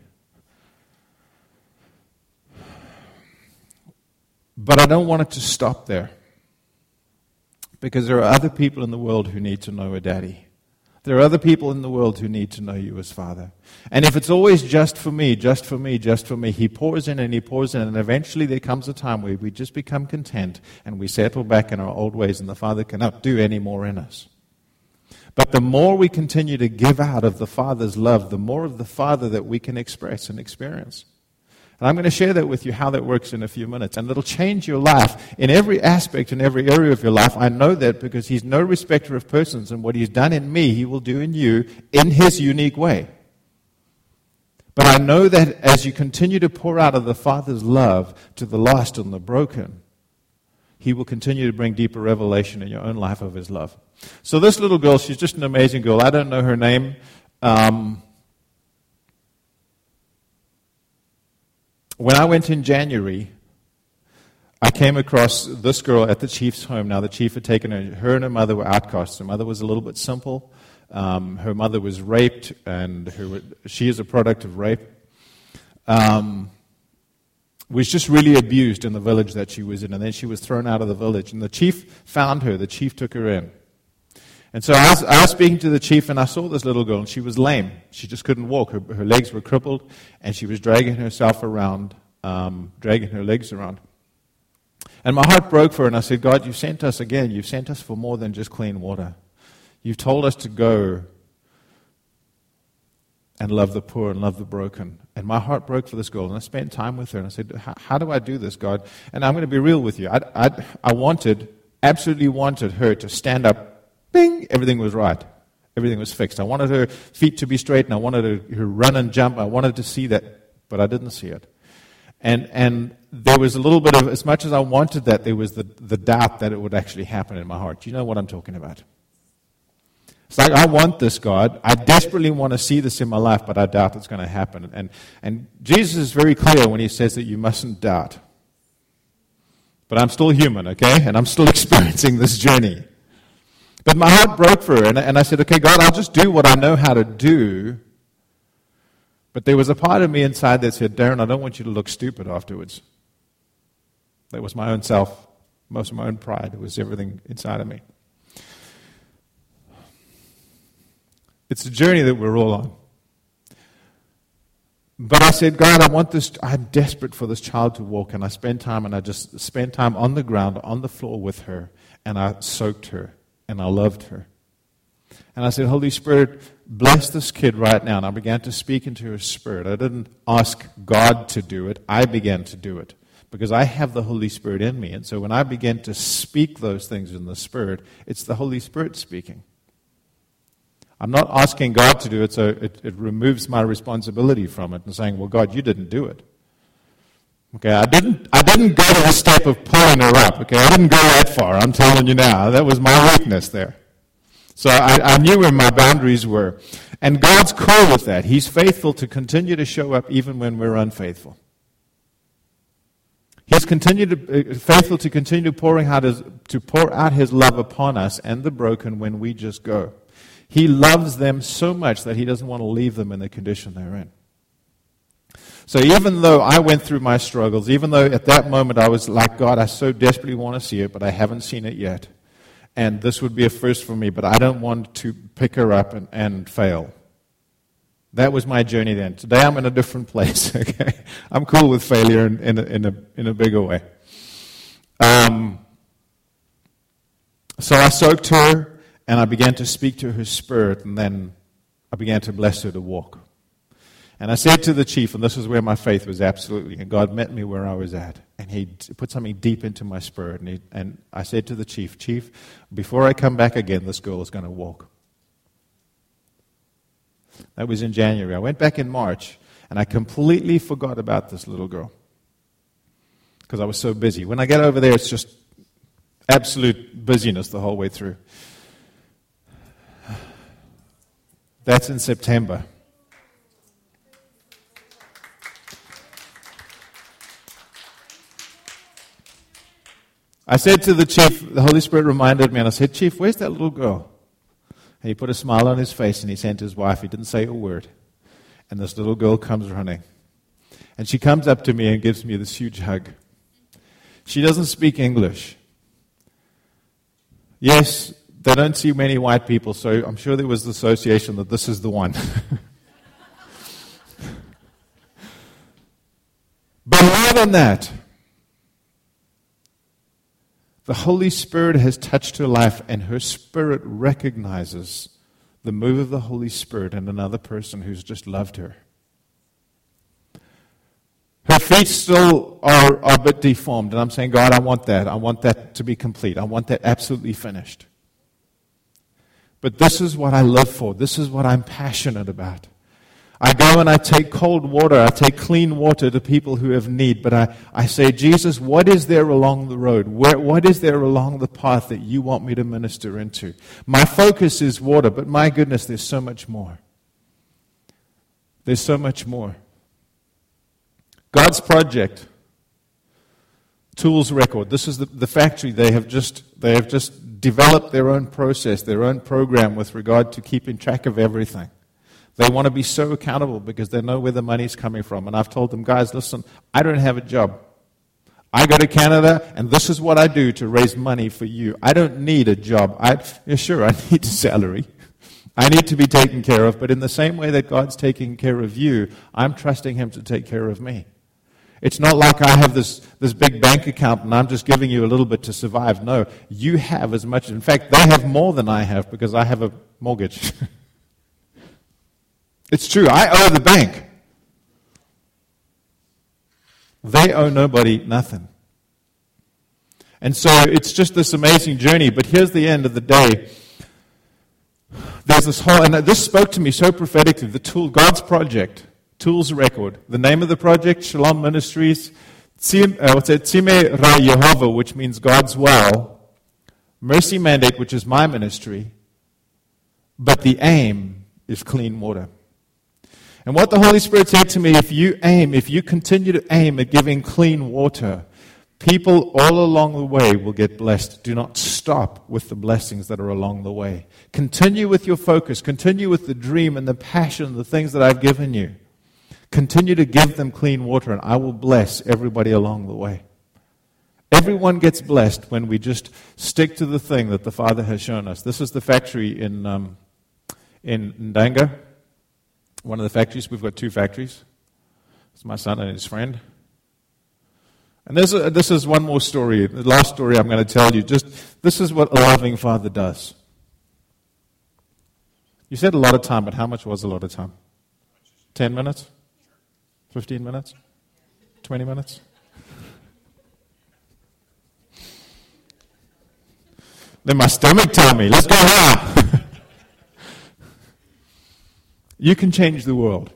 But I don't want it to stop there. Because there are other people in the world who need to know a daddy. There are other people in the world who need to know you as Father. And if it's always just for me, just for me, just for me, he pours in and he pours in, and eventually there comes a time where we just become content and we settle back in our old ways, and the Father cannot do any more in us. But the more we continue to give out of the Father's love, the more of the Father that we can express and experience. And I'm going to share that with you, how that works in a few minutes. And it'll change your life in every aspect, in every area of your life. I know that because he's no respecter of persons. And what he's done in me, he will do in you in his unique way. But I know that as you continue to pour out of the Father's love to the lost and the broken, he will continue to bring deeper revelation in your own life of his love. So this little girl, she's just an amazing girl. I don't know her name. Um... When I went in January, I came across this girl at the chief's home. Now, the chief had taken her. Her and her mother were outcasts. Her mother was a little bit simple. Um, her mother was raped, and her, she is a product of rape. Um, was just really abused in the village that she was in, and then she was thrown out of the village. And the chief found her. The chief took her in. And so I was, I was speaking to the chief, and I saw this little girl, and she was lame. She just couldn't walk. Her, her legs were crippled, and she was dragging herself around, um, dragging her legs around. And my heart broke for her, and I said, God, you've sent us again. You've sent us for more than just clean water. You've told us to go and love the poor and love the broken. And my heart broke for this girl, and I spent time with her, and I said, how do I do this, God? And I'm going to be real with you. I, I, I wanted, absolutely wanted her to stand up. Bing! Everything was right. Everything was fixed. I wanted her feet to be straight, and I wanted her to run and jump. I wanted to see that, but I didn't see it. And and there was a little bit of, as much as I wanted that, there was the, the doubt that it would actually happen in my heart. Do you know what I'm talking about? It's like, I want this, God. I desperately want to see this in my life, but I doubt it's going to happen. And and Jesus is very clear when he says that you mustn't doubt. But I'm still human, okay? And I'm still experiencing this journey. But my heart broke for her, and, and I said, okay, God, I'll just do what I know how to do. But there was a part of me inside that said, Darren, I don't want you to look stupid afterwards. That was my own self, most of my own pride. It was everything inside of me. It's a journey that we're all on. But I said, God, I want this, I'm desperate for this child to walk. And I spent time, and I just spent time on the ground, on the floor with her. And I soaked her, and I loved her. And I said, Holy Spirit, bless this kid right now. And I began to speak into her spirit. I didn't ask God to do it. I began to do it. Because I have the Holy Spirit in me. And so when I began to speak those things in the Spirit, it's the Holy Spirit speaking. I'm not asking God to do it, so it, it removes my responsibility from it and saying, well, God, you didn't do it. Okay, I didn't I didn't go to the step of pulling her up. Okay, I didn't go that far. I'm telling you now. That was my weakness there. So I, I knew where my boundaries were. And God's cool with that. He's faithful to continue to show up even when we're unfaithful. He's continued to, uh, faithful to continue pouring out his, to pour out His love upon us and the broken when we just go. He loves them so much that He doesn't want to leave them in the condition they're in. So even though I went through my struggles, even though at that moment I was like, God, I so desperately want to see it, but I haven't seen it yet. And this would be a first for me, but I don't want to pick her up and, and fail. That was my journey then. Today I'm in a different place. Okay, I'm cool with failure in, in, a, in, a, in a bigger way. Um, so I soaked her. And I began to speak to her spirit, and then I began to bless her to walk. And I said to the chief, and this is where my faith was absolutely, and God met me where I was at. And He put something deep into my spirit. And, he, and I said to the chief, Chief, before I come back again, this girl is going to walk. That was in January. I went back in March, and I completely forgot about this little girl. Because I was so busy. When I get over there, it's just absolute busyness the whole way through. That's in September. I said to the chief, the Holy Spirit reminded me, and I said, Chief, where's that little girl? And he put a smile on his face, and he sent his wife. He didn't say a word. And this little girl comes running. And she comes up to me and gives me this huge hug. She doesn't speak English. Yes, they don't see many white people, so I'm sure there was the association that this is the one. But more than that, the Holy Spirit has touched her life, and her spirit recognizes the move of the Holy Spirit in another person who's just loved her. Her feet still are, are a bit deformed, and I'm saying, God, I want that. I want that to be complete. I want that absolutely finished. But this is what I live for. This is what I'm passionate about. I go and I take cold water. I take clean water to people who have need. But I, I say, Jesus, what is there along the road? Where, what is there along the path that you want me to minister into? My focus is water, but my goodness, there's so much more. There's so much more. God's project, Tools Record. This is the, the factory. They have just they have just developed their own process, their own program with regard to keeping track of everything. They want to be so accountable because they know where the money's coming from. And I've told them, guys, listen, I don't have a job. I go to Canada, and this is what I do to raise money for you. I don't need a job. I, yeah, sure, I need a salary. I need to be taken care of. But in the same way that God's taking care of you, I'm trusting Him to take care of me. It's not like I have this, this big bank account and I'm just giving you a little bit to survive. No, you have as much. In fact, they have more than I have because I have a mortgage. It's true. I owe the bank. They owe nobody nothing. And so it's just this amazing journey. But here's the end of the day. There's this whole, and this spoke to me so prophetically, the tool, God's project. Tools Record. The name of the project, Shalom Ministries, Tzime Ra Yehovah, which means God's well, Mercy Mandate, which is my ministry, but the aim is clean water. And what the Holy Spirit said to me, if you aim, if you continue to aim at giving clean water, people all along the way will get blessed. Do not stop with the blessings that are along the way. Continue with your focus. Continue with the dream and the passion, the things that I've given you. Continue to give them clean water, and I will bless everybody along the way. Everyone gets blessed when we just stick to the thing that the Father has shown us. This is the factory in um, in Ndanga, one of the factories. We've got two factories. It's my son and his friend. And this, uh, this is one more story. The last story I'm going to tell you. Just this is what a loving father does. You said a lot of time, but how much was a lot of time? Ten minutes? Fifteen minutes? Twenty minutes? Then my stomach tell me, let's go now. You can change the world.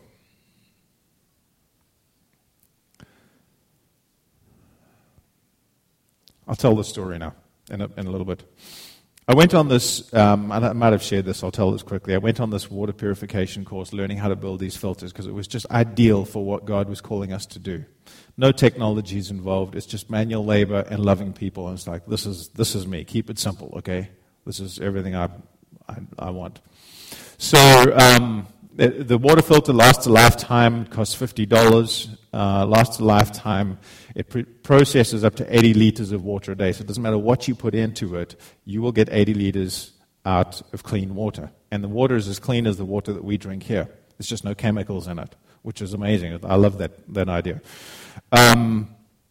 I'll tell the story now in a, in a little bit. I went on this, um, I might have shared this, I'll tell this quickly. I went on this water purification course learning how to build these filters because it was just ideal for what God was calling us to do. No technologies involved, it's just manual labor and loving people. And it's like, this is this is me, keep it simple, okay? This is everything I I, I want. So um, the, the water filter lasts a lifetime, costs fifty dollars, uh, lasts a lifetime. It pr- processes up to eighty liters of water a day. So it doesn't matter what you put into it, you will get eighty liters out of clean water. And the water is as clean as the water that we drink here. There's just no chemicals in it, which is amazing. I love that, that idea. Um,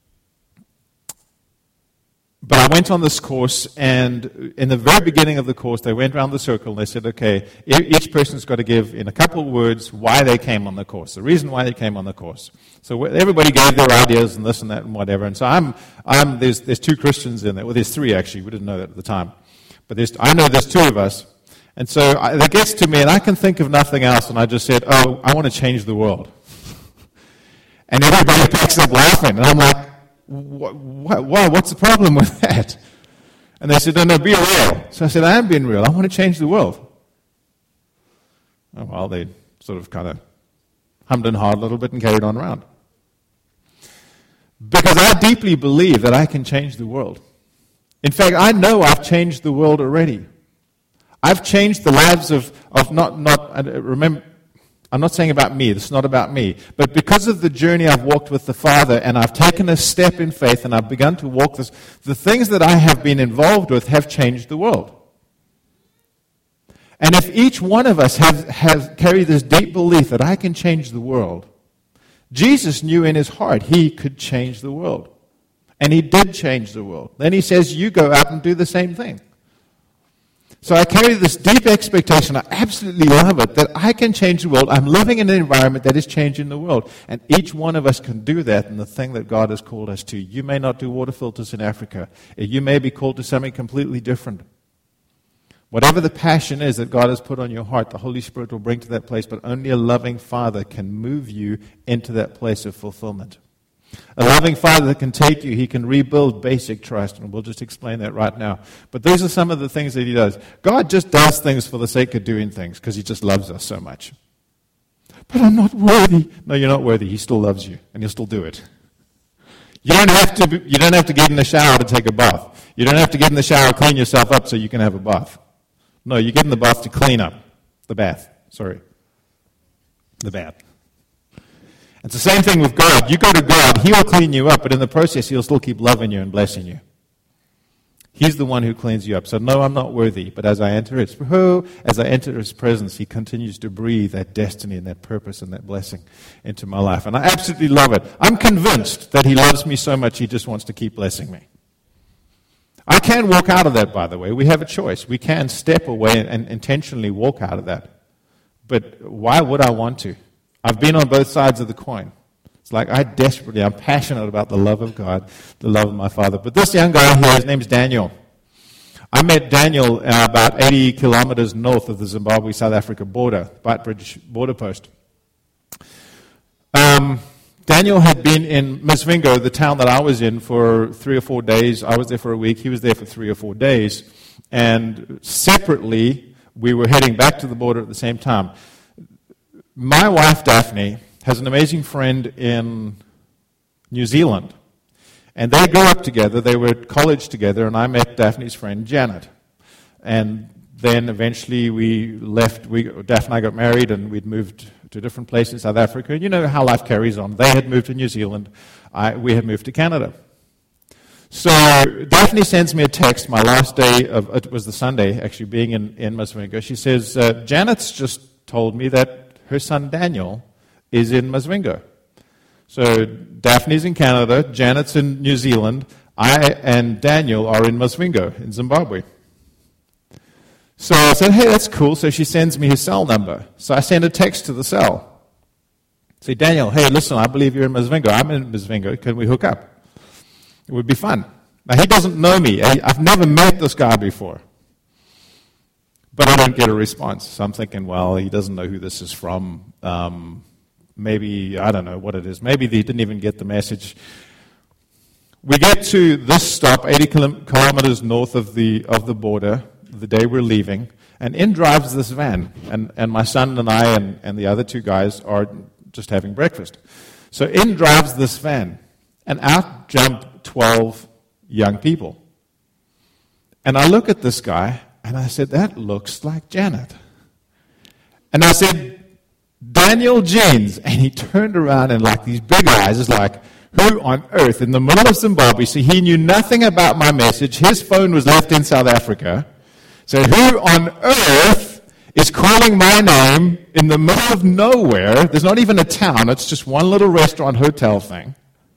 but I went on this course, and in the very beginning of the course, they went around the circle, and they said, okay, each person's got to give, in a couple of words, why they came on the course, the reason why they came on the course. So everybody gave their ideas and this and that and whatever. And so I'm, I'm there's, there's two Christians in there. Well, there's three, actually. We didn't know that at the time. But there's, I know there's two of us. And so I, that gets to me, and I can think of nothing else, and I just said, oh, I want to change the world. And everybody picks up laughing, and I'm like, what, what, what, what's the problem with that? And they said, no, no, be real. So I said, I am being real. I want to change the world. Oh, well, they sort of kind of hummed and hawed a little bit and carried on around. Because I deeply believe that I can change the world. In fact, I know I've changed the world already. I've changed the lives of, of not, not, remember, I'm not saying about me, this is not about me, but because of the journey I've walked with the Father, and I've taken a step in faith, and I've begun to walk this, the things that I have been involved with have changed the world. And if each one of us has, has carried this deep belief that I can change the world, Jesus knew in his heart he could change the world. And he did change the world. Then he says, you go out and do the same thing. So I carry this deep expectation, I absolutely love it, that I can change the world. I'm living in an environment that is changing the world. And each one of us can do that in the thing that God has called us to. You may not do water filters in Africa. You may be called to something completely different. Whatever the passion is that God has put on your heart, the Holy Spirit will bring to that place, but only a loving Father can move you into that place of fulfillment. A loving Father that can take you, he can rebuild basic trust, and we'll just explain that right now. But these are some of the things that he does. God just does things for the sake of doing things, because he just loves us so much. But I'm not worthy. No, you're not worthy. He still loves you, and he'll still do it. You don't have to, you don't have to get in the shower to take a bath. You don't have to get in the shower, clean yourself up so you can have a bath. No, you get in the bath to clean up. The bath, sorry. The bath. It's the same thing with God. You go to God, he will clean you up, but in the process, he'll still keep loving you and blessing you. He's the one who cleans you up. So no, I'm not worthy, but as I enter his, oh, as I enter his presence, he continues to breathe that destiny and that purpose and that blessing into my life. And I absolutely love it. I'm convinced that he loves me so much, he just wants to keep blessing me. I can walk out of that, by the way. We have a choice. We can step away and intentionally walk out of that. But why would I want to? I've been on both sides of the coin. It's like I desperately, I'm passionate about the love of God, the love of my Father. But this young guy here, his name's Daniel. I met Daniel uh, about eighty kilometers north of the Zimbabwe-South Africa border, Beitbridge border post. Um, Daniel had been in Masvingo, the town that I was in, for three or four days. I was there for a week. He was there for three or four days. And separately, we were heading back to the border at the same time. My wife, Daphne, has an amazing friend in New Zealand. And they grew up together. They were at college together, and I met Daphne's friend, Janet. And then eventually we left. We, Daphne and I got married, and we'd moved to different places in South Africa. You know how life carries on. They had moved to New Zealand. I, we had moved to Canada. So Daphne sends me a text, my last day of, it was the Sunday, actually being in, in Masvingo. She says, uh, Janet's just told me that her son Daniel is in Masvingo. So Daphne's in Canada, Janet's in New Zealand, I and Daniel are in Masvingo in Zimbabwe. So I said, hey, that's cool. So she sends me his cell number. So I send a text to the cell. Say, Daniel, hey, listen, I believe you're in Masvingo. I'm in Masvingo. Can we hook up? It would be fun. Now, he doesn't know me. I've never met this guy before. But I don't get a response. So I'm thinking, well, he doesn't know who this is from. Um, maybe, I don't know what it is. Maybe he didn't even get the message. We get to this stop, eighty kilometers north of the of the border, the day we're leaving, and in drives this van. And, and my son and I and, and the other two guys are just having breakfast. So in drives this van, and out jump twelve young people. And I look at this guy, and I said, that looks like Janet. And I said, Daniel Jeans. And he turned around and like these big eyes, is like, who on earth, in the middle of Zimbabwe, so he knew nothing about my message. His phone was left in South Africa. So who on earth is calling my name in the middle of nowhere? There's not even a town. It's just one little restaurant hotel thing.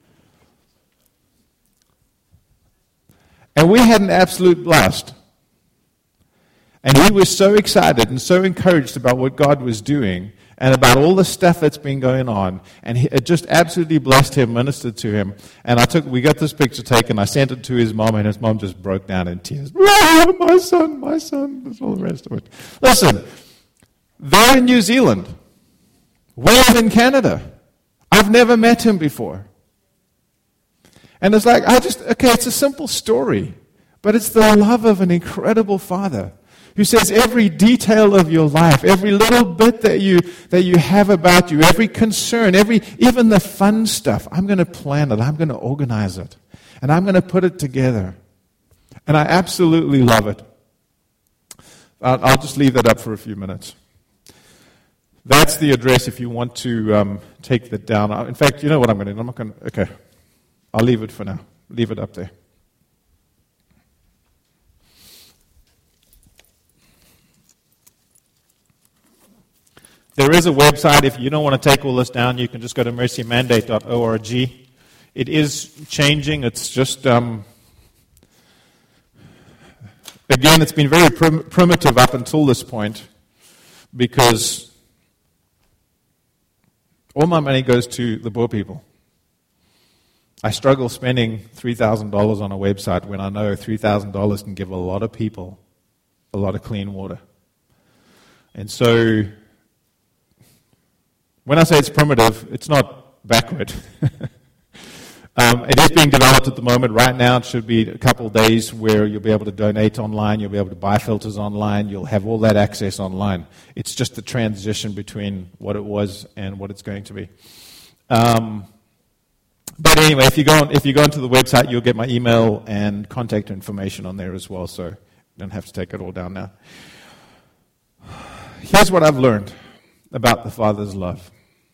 And we had an absolute blast. And he was so excited and so encouraged about what God was doing and about all the stuff that's been going on. And he, it just absolutely blessed him, ministered to him. And I took, we got this picture taken. I sent it to his mom, and his mom just broke down in tears. Ah, my son, my son. That's all the rest of it. Listen, they're in New Zealand. We live in Canada. I've never met him before. And it's like, I just, okay, it's a simple story, but it's the love of an incredible Father who says every detail of your life, every little bit that you that you have about you, every concern, every even the fun stuff, I'm going to plan it, I'm going to organize it, and I'm going to put it together. And I absolutely love it. I'll, I'll just leave that up for a few minutes. That's the address if you want to um, take that down. In fact, you know what I'm going to do? I'm not going to, okay. I'll leave it for now. Leave it up there. There is a website. If you don't want to take all this down, you can just go to mercy mandate dot org. It is changing. It's just, um, again, it's been very prim- primitive up until this point because all my money goes to the poor people. I struggle spending three thousand dollars on a website when I know three thousand dollars can give a lot of people a lot of clean water. And so, when I say it's primitive, it's not backward. um, it is being developed at the moment. Right now, it should be a couple of days where you'll be able to donate online, you'll be able to buy filters online, you'll have all that access online. It's just the transition between what it was and what it's going to be. Um, But anyway, if you go on, if you go onto the website, you'll get my email and contact information on there as well, so you don't have to take it all down now. Here's what I've learned about the Father's love.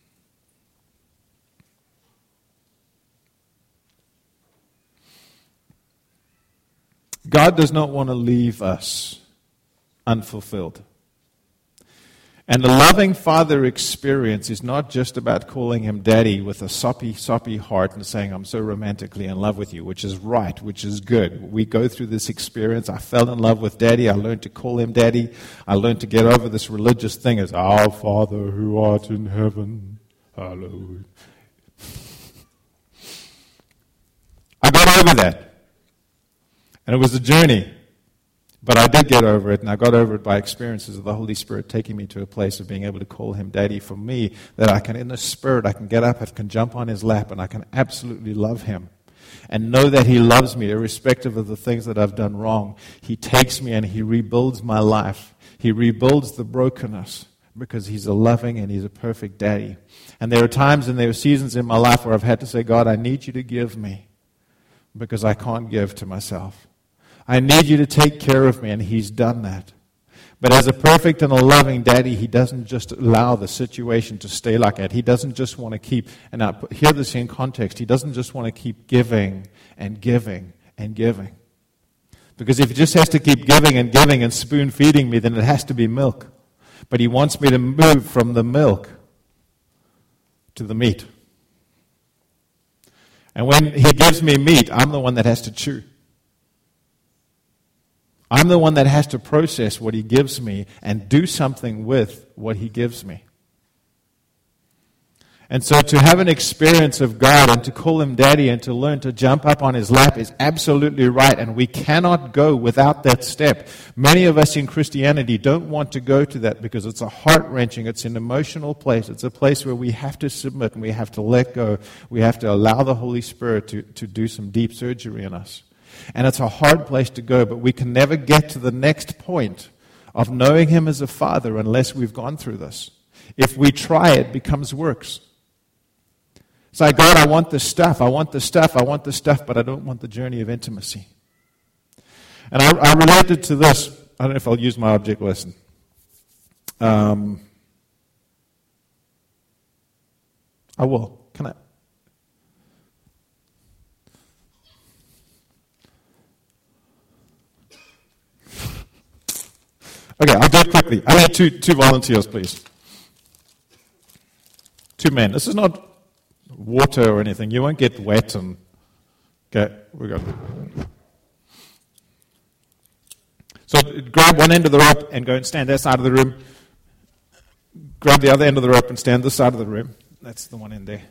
God does not want to leave us unfulfilled. And the loving father experience is not just about calling him daddy with a soppy, soppy heart and saying, I'm so romantically in love with you, which is right, which is good. We go through this experience. I fell in love with daddy. I learned to call him daddy. I learned to get over this religious thing as, Our Father who art in heaven, hallowed. I got over that. And it was a journey. But I did get over it, and I got over it by experiences of the Holy Spirit taking me to a place of being able to call him daddy for me, that I can, in the Spirit, I can get up, I can jump on his lap, and I can absolutely love him and know that he loves me irrespective of the things that I've done wrong. He takes me and he rebuilds my life. He rebuilds the brokenness because he's a loving and he's a perfect daddy. And there are times and there are seasons in my life where I've had to say, God, I need you to give me because I can't give to myself. I need you to take care of me, and he's done that. But as a perfect and a loving daddy, he doesn't just allow the situation to stay like that. He doesn't just want to keep, and I hear this in context, he doesn't just want to keep giving and giving and giving. Because if he just has to keep giving and giving and spoon feeding me, then it has to be milk. But he wants me to move from the milk to the meat. And when he gives me meat, I'm the one that has to chew. I'm the one that has to process what he gives me and do something with what he gives me. And so to have an experience of God and to call him daddy and to learn to jump up on his lap is absolutely right. And we cannot go without that step. Many of us in Christianity don't want to go to that because it's a heart-wrenching, it's an emotional place. It's a place where we have to submit and we have to let go. We have to allow the Holy Spirit to, to do some deep surgery in us. And it's a hard place to go, but we can never get to the next point of knowing him as a father unless we've gone through this. If we try, it becomes works. It's like, God, I want this stuff, I want this stuff, I want this stuff, but I don't want the journey of intimacy. And I, I related to this. I don't know if I'll use my object lesson. Um, I will. Can I? Okay, I'll do it quickly. I need two, two volunteers, please. Two men. This is not water or anything. You won't get wet and... Okay, we got it. So grab one end of the rope and go and stand that side of the room. Grab the other end of the rope and stand this side of the room. That's the one in there.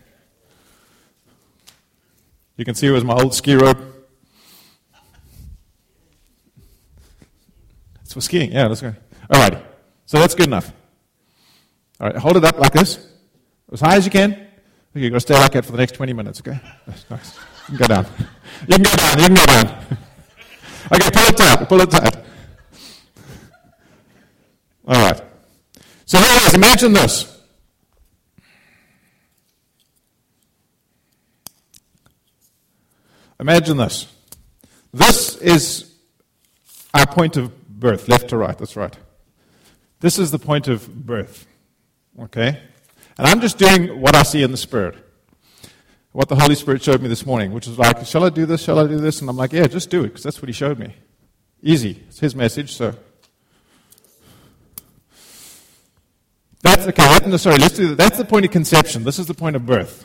You can see it was my old ski rope. It's for skiing. Yeah, let's go. All right. So that's good enough. All right, hold it up like this. As high as you can. Okay, you've got to stay like that for the next twenty minutes, okay? That's nice. You can go down. You can go down. You can go down. Okay, pull it tight. Pull it tight. All right. So here it is. Imagine this. Imagine this. This is our point of birth, left to right. That's right. This is the point of birth. Okay? And I'm just doing what I see in the Spirit. What the Holy Spirit showed me this morning, which was like, shall I do this? Shall I do this? And I'm like, yeah, just do it, because that's what he showed me. Easy. It's his message, so. That's, okay, that, no, sorry, let's do that. That's the point of conception. This is the point of birth.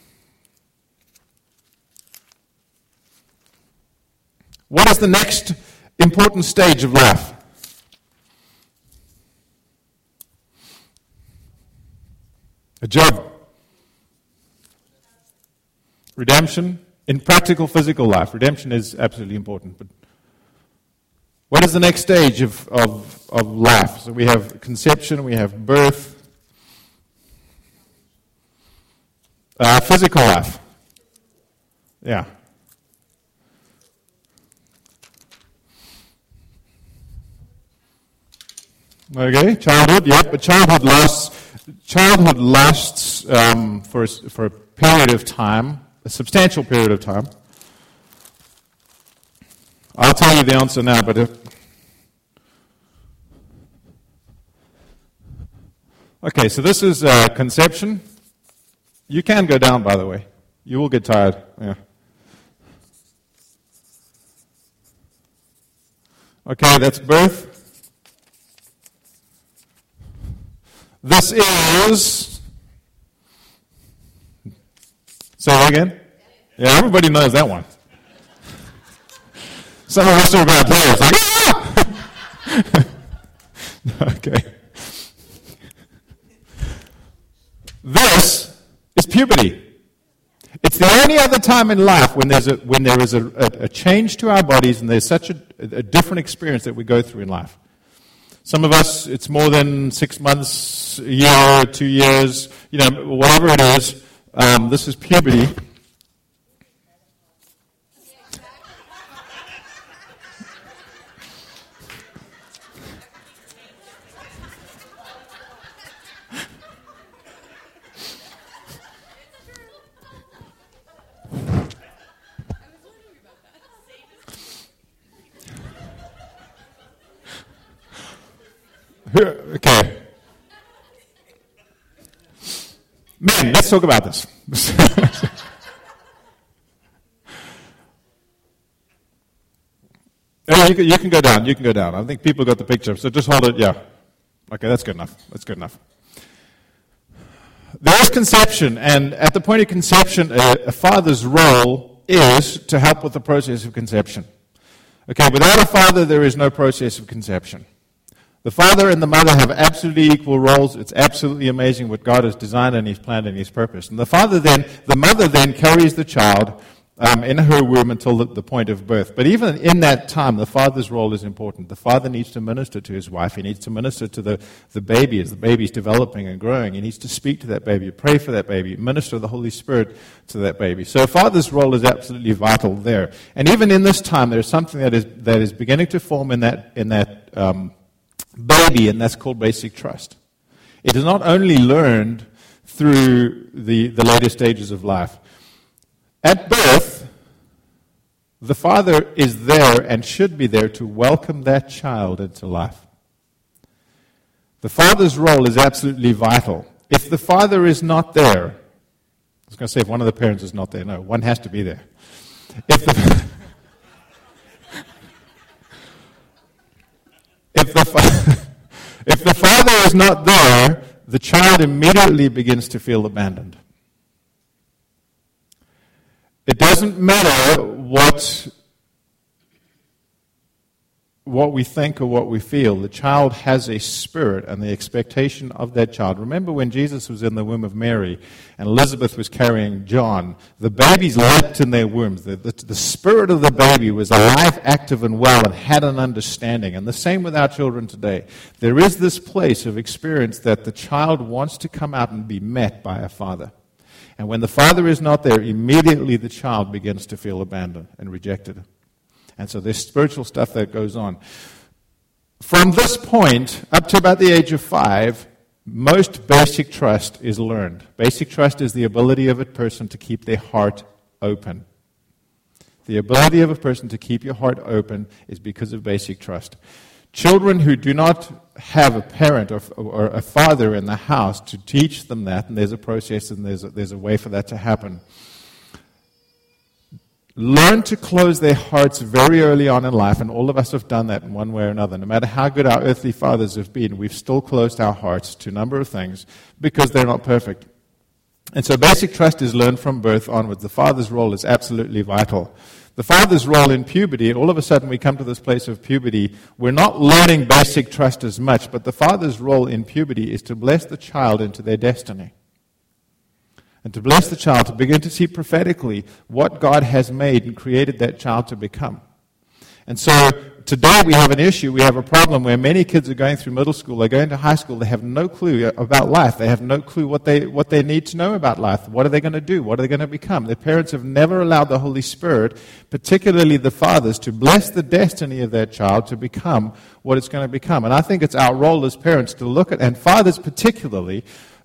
What is the next important stage of life? A job. Redemption. In practical physical life, redemption is absolutely important. But what is the next stage of, of, of life? So we have conception, we have birth. Uh, physical life. Yeah. Okay, childhood, yeah, but childhood lasts, childhood lasts um, for, a, for a period of time, a substantial period of time. I'll tell you the answer now, but if... Okay, so this is uh, conception. You can go down, by the way. You will get tired, yeah. Okay, that's birth. This is... Say that again? Yeah, everybody knows that one. Some of us are about there. It's like, ah! Okay. This is puberty. It's the only other time in life when there's a, when there is a, a, a change to our bodies and there's such a, a different experience that we go through in life. Some of us, it's more than six months, a year, two years, you know, whatever it is. Um, this is puberty. Okay. Men, let's talk about this. Yeah, you can, you can go down. You can go down. I think people got the picture. So just hold it. Yeah. Okay, that's good enough. That's good enough. There is conception, and at the point of conception, a, a father's role is to help with the process of conception. Okay, without a father, there is no process of conception. The father and the mother have absolutely equal roles. It's absolutely amazing what God has designed and He's planned and His purpose. And the father then, the mother then carries the child um, in her womb until the, the point of birth. But even in that time, the father's role is important. The father needs to minister to his wife. He needs to minister to the, the baby as the baby's developing and growing. He needs to speak to that baby, pray for that baby, minister the Holy Spirit to that baby. So a father's role is absolutely vital there. And even in this time, there's something that is that is beginning to form in that in that um, baby, and that's called basic trust. It is not only learned through the, the later stages of life. At birth, the father is there and should be there to welcome that child into life. The father's role is absolutely vital. If the father is not there, I was going to say if one of the parents is not there, no, one has to be there. If the, if the, fa- if the father is not there, the child immediately begins to feel abandoned. It doesn't matter what, what we think or what we feel. The child has a spirit and the expectation of that child. Remember when Jesus was in the womb of Mary and Elizabeth was carrying John, the babies leapt in their wombs. The, the, the spirit of the baby was alive, active, and well and had an understanding. And the same with our children today. There is this place of experience that the child wants to come out and be met by a father. And when the father is not there, immediately the child begins to feel abandoned and rejected. And so there's spiritual stuff that goes on. From this point, up to about the age of five, most basic trust is learned. Basic trust is the ability of a person to keep their heart open. The ability of a person to keep your heart open is because of basic trust. Children who do not have a parent or, or a father in the house to teach them that, and there's a process and there's a, there's a way for that to happen, learn to close their hearts very early on in life, and all of us have done that in one way or another. No matter how good our earthly fathers have been, we've still closed our hearts to a number of things because they're not perfect. And so basic trust is learned from birth onwards. The father's role is absolutely vital. The father's role in puberty, all of a sudden we come to this place of puberty, we're not learning basic trust as much, but the father's role in puberty is to bless the child into their destiny. And to bless the child, to begin to see prophetically what God has made and created that child to become. And so today we have an issue, we have a problem where many kids are going through middle school, they're going to high school, they have no clue about life. They have no clue what they what they need to know about life. What are they going to do? What are they going to become? Their parents have never allowed the Holy Spirit, particularly the fathers, to bless the destiny of that child to become what it's going to become. And I think it's our role as parents to look at, and fathers particularly,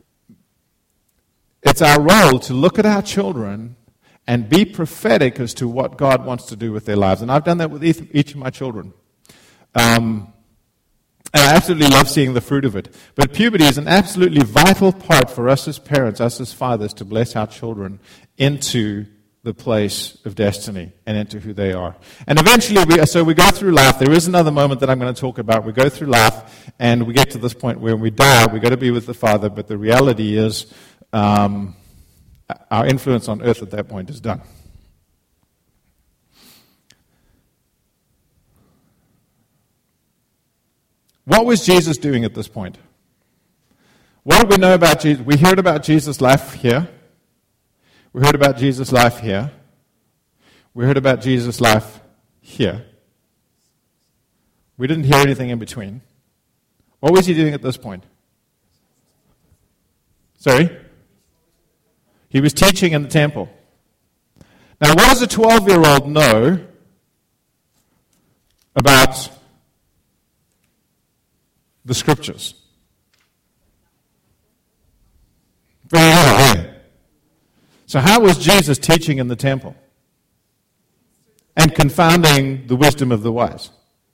it's our role to look at our children and be prophetic as to what God wants to do with their lives. And I've done that with each of my children. Um, and I absolutely love seeing the fruit of it. But puberty is an absolutely vital part for us as parents, us as fathers, to bless our children into the place of destiny and into who they are. And eventually, we, so we go through life. There is another moment that I'm going to talk about. We go through life, and we get to this point where we die. We've got to be with the Father, but the reality is um, our influence on earth at that point is done. What was Jesus doing at this point? What did we know about Jesus? We heard about Jesus' life here. We heard about Jesus' life here. We heard about Jesus' life here. We didn't hear anything in between. What was he doing at this point? Sorry? He was teaching in the temple. Now, what does a twelve-year-old know about the Scriptures? Very little, yeah. So how was Jesus teaching in the temple and confounding the wisdom of the wise?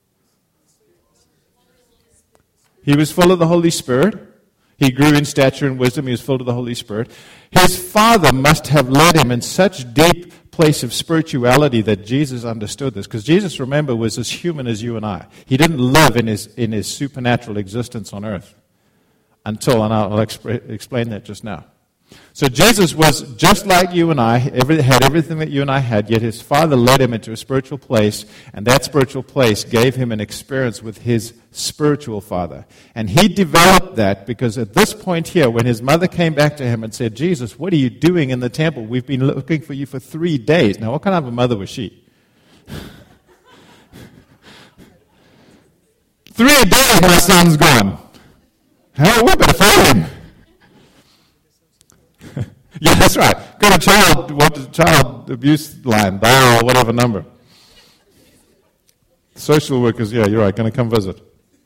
He was full of the Holy Spirit. He grew in stature and wisdom. He was filled with the Holy Spirit. His Father must have led him in such deep place of spirituality that Jesus understood this. Because Jesus, remember, was as human as you and I. He didn't live in his, in his supernatural existence on earth until, and I'll exp- explain that just now. So Jesus was just like you and I, every, had everything that you and I had, yet his Father led him into a spiritual place, and that spiritual place gave him an experience with his spiritual Father. And he developed that because at this point here, when his mother came back to him and said, Jesus, what are you doing in the temple? We've been looking for you for three days. Now, what kind of a mother was she? Three days, my son's gone. How, we better find him. Yeah, that's right. Got a child, what the child abuse line, dial whatever number. Social workers, yeah, you're right, going to come visit.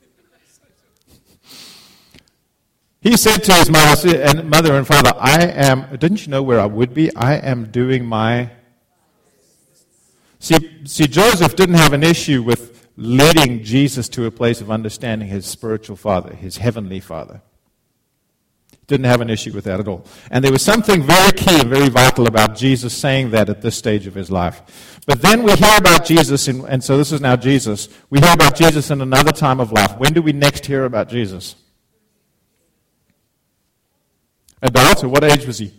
He said to his mother and mother and father, I am, didn't you know where I would be? I am doing my... See, see, Joseph didn't have an issue with leading Jesus to a place of understanding his spiritual father, his heavenly Father. Didn't have an issue with that at all. And there was something very key and very vital about Jesus saying that at this stage of his life. But then we hear about Jesus, in, and so this is now Jesus. We hear about Jesus in another time of life. When do we next hear about Jesus? Adult, or what age was he?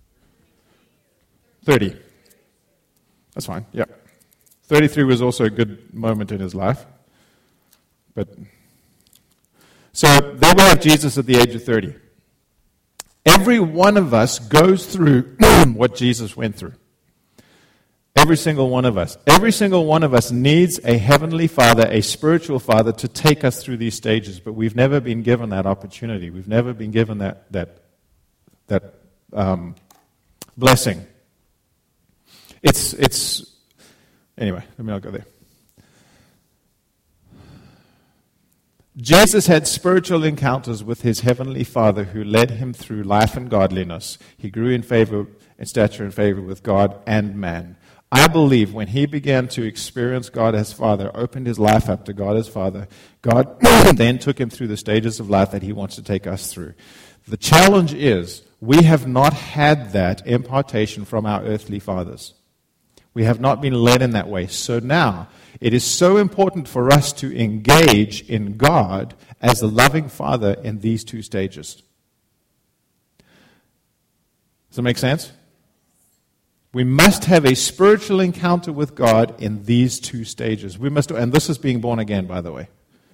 thirty. That's fine, yeah. thirty-three was also a good moment in his life. But so there we have Jesus at the age of thirty. Every one of us goes through what Jesus went through. Every single one of us. Every single one of us needs a heavenly Father, a spiritual Father, to take us through these stages. But we've never been given that opportunity. We've never been given that that that um, blessing. It's it's anyway. Let me not go there. Jesus had spiritual encounters with his heavenly Father who led him through life and godliness. He grew in favor, in stature and favor with God and man. I believe when he began to experience God as Father, opened his life up to God as Father, God then took him through the stages of life that he wants to take us through. The challenge is we have not had that impartation from our earthly fathers. We have not been led in that way. So now, it is so important for us to engage in God as a loving Father in these two stages. Does that make sense? We must have a spiritual encounter with God in these two stages. We must, and this is being born again, by the way.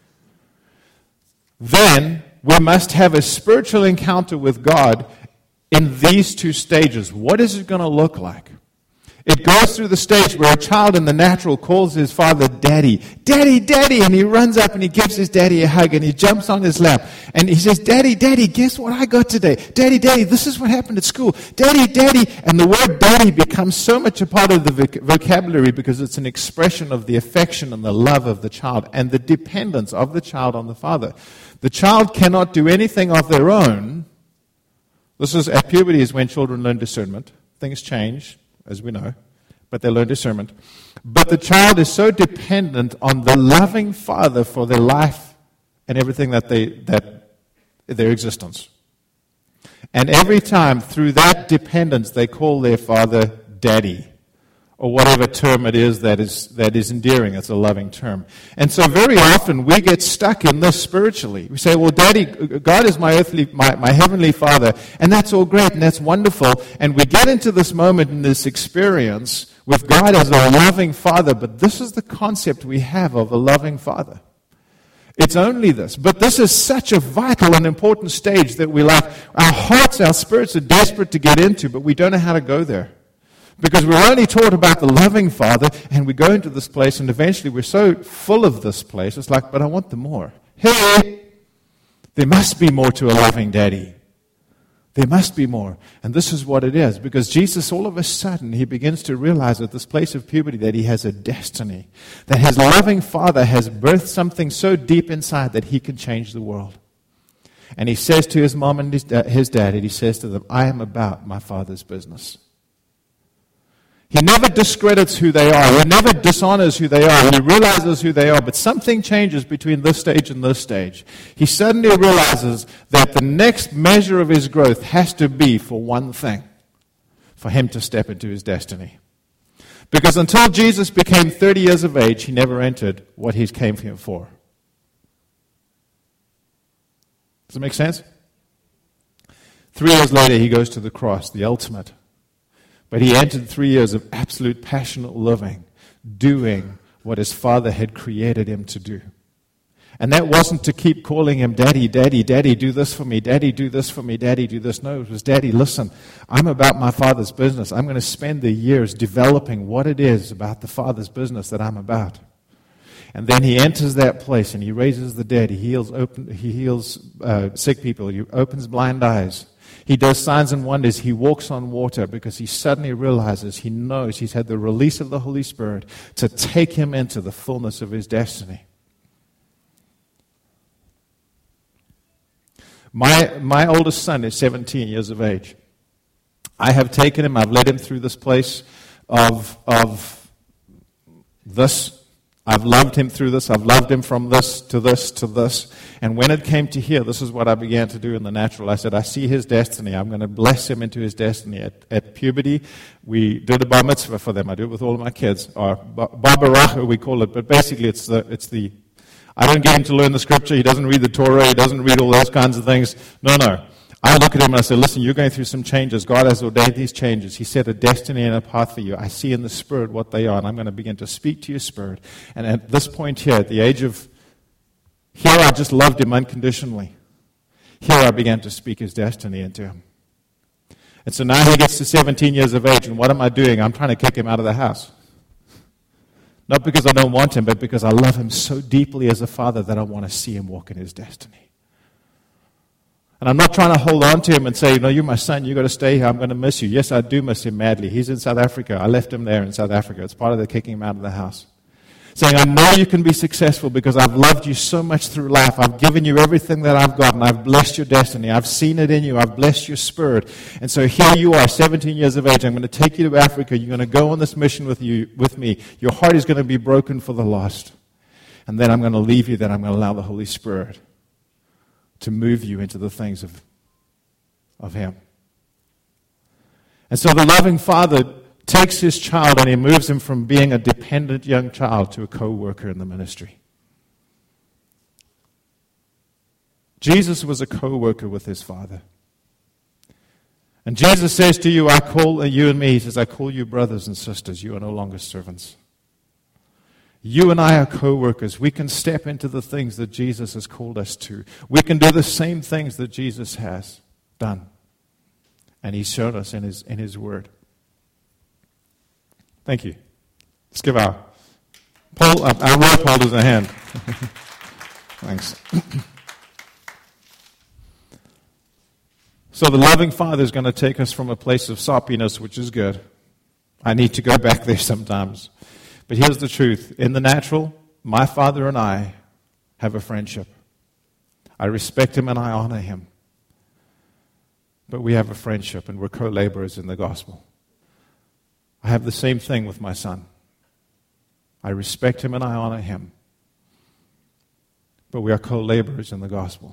Then we must have a spiritual encounter with God in these two stages. What is it going to look like? It goes through the stage where a child in the natural calls his father daddy. Daddy, daddy. And he runs up and he gives his daddy a hug and he jumps on his lap. And he says, daddy, daddy, guess what I got today? Daddy, daddy, this is what happened at school. Daddy, daddy. And the word daddy becomes so much a part of the voc- vocabulary because it's an expression of the affection and the love of the child and the dependence of the child on the father. The child cannot do anything of their own. This is at puberty is when children learn discernment. Things change, as we know, but they learn discernment. But the child is so dependent on the loving father for their life and everything that they that their existence. And every time through that dependence they call their father daddy, or whatever term it is that is that is endearing. It's a loving term. And so very often we get stuck in this spiritually. We say, well, Daddy, God is my earthly, my, my heavenly Father, and that's all great, and that's wonderful. And we get into this moment in this experience with God as a loving Father, but this is the concept we have of a loving Father. It's only this. But this is such a vital and important stage that we like, our hearts, our spirits are desperate to get into, but we don't know how to go there. Because we're only taught about the loving Father, and we go into this place, and eventually we're so full of this place, it's like, but I want the more. Hey, there must be more to a loving daddy. There must be more. And this is what it is. Because Jesus, all of a sudden, he begins to realize at this place of puberty that he has a destiny. That his loving Father has birthed something so deep inside that he can change the world. And he says to his mom and his, uh, his dad, and he says to them, I am about my Father's business. He never discredits who they are. He never dishonors who they are. He realizes who they are. But something changes between this stage and this stage. He suddenly realizes that the next measure of his growth has to be for one thing, for him to step into his destiny. Because until Jesus became thirty years of age, he never entered what he came here for. Does it make sense? Three years later, he goes to the cross, the ultimate. But he entered three years of absolute passionate living, doing what his Father had created him to do. And that wasn't to keep calling him, Daddy, Daddy, Daddy, do this for me, Daddy, do this for me, Daddy, do this. No, it was, Daddy, listen, I'm about my Father's business. I'm going to spend the years developing what it is about the Father's business that I'm about. And then he enters that place and he raises the dead. He heals open, he heals uh, sick people. He opens blind eyes. He does signs and wonders. He walks on water because he suddenly realizes, he knows he's had the release of the Holy Spirit to take him into the fullness of his destiny. My, my oldest son is seventeen years of age. I have taken him, I've led him through this place of, of this. I've loved him through this. I've loved him from this to this to this. And when it came to here, this is what I began to do in the natural. I said, I see his destiny. I'm going to bless him into his destiny. At, at puberty, we did a bar mitzvah for them. I do it with all of my kids. Or bar baracha, we call it. But basically, it's the, it's the, I don't get him to learn the scripture. He doesn't read the Torah. He doesn't read all those kinds of things. No, no. I look at him and I say, listen, you're going through some changes. God has ordained these changes. He set a destiny and a path for you. I see in the Spirit what they are, and I'm going to begin to speak to your spirit. And at this point here, at the age of, here I just loved him unconditionally. Here I began to speak his destiny into him. And so now he gets to seventeen years of age, and what am I doing? I'm trying to kick him out of the house. Not because I don't want him, but because I love him so deeply as a father that I want to see him walk in his destiny. And I'm not trying to hold on to him and say, no, you're my son, you've got to stay here, I'm going to miss you. Yes, I do miss him madly. He's in South Africa. I left him there in South Africa. It's part of the kicking him out of the house. Saying, I know you can be successful because I've loved you so much through life. I've given you everything that I've got, and I've blessed your destiny. I've seen it in you. I've blessed your spirit. And so here you are, seventeen years of age. I'm going to take you to Africa. You're going to go on this mission with you, with me. Your heart is going to be broken for the lost. And then I'm going to leave you. Then I'm going to allow the Holy Spirit to move you into the things of, of him. And so the loving Father takes his child and he moves him from being a dependent young child to a co-worker in the ministry. Jesus was a co-worker with his Father. And Jesus says to you, I call you and me, he says, I call you brothers and sisters. You are no longer servants. You and I are co-workers. We can step into the things that Jesus has called us to. We can do the same things that Jesus has done. And he's shown us in his, in his word. Thank you. Let's give our, Paul, our rope holders a hand. Thanks. So the loving Father is going to take us from a place of soppiness, which is good. I need to go back there sometimes. But here's the truth. In the natural, my Father and I have a friendship. I respect him and I honor him. But we have a friendship and we're co-laborers in the gospel. I have the same thing with my son. I respect him and I honor him. But we are co-laborers in the gospel.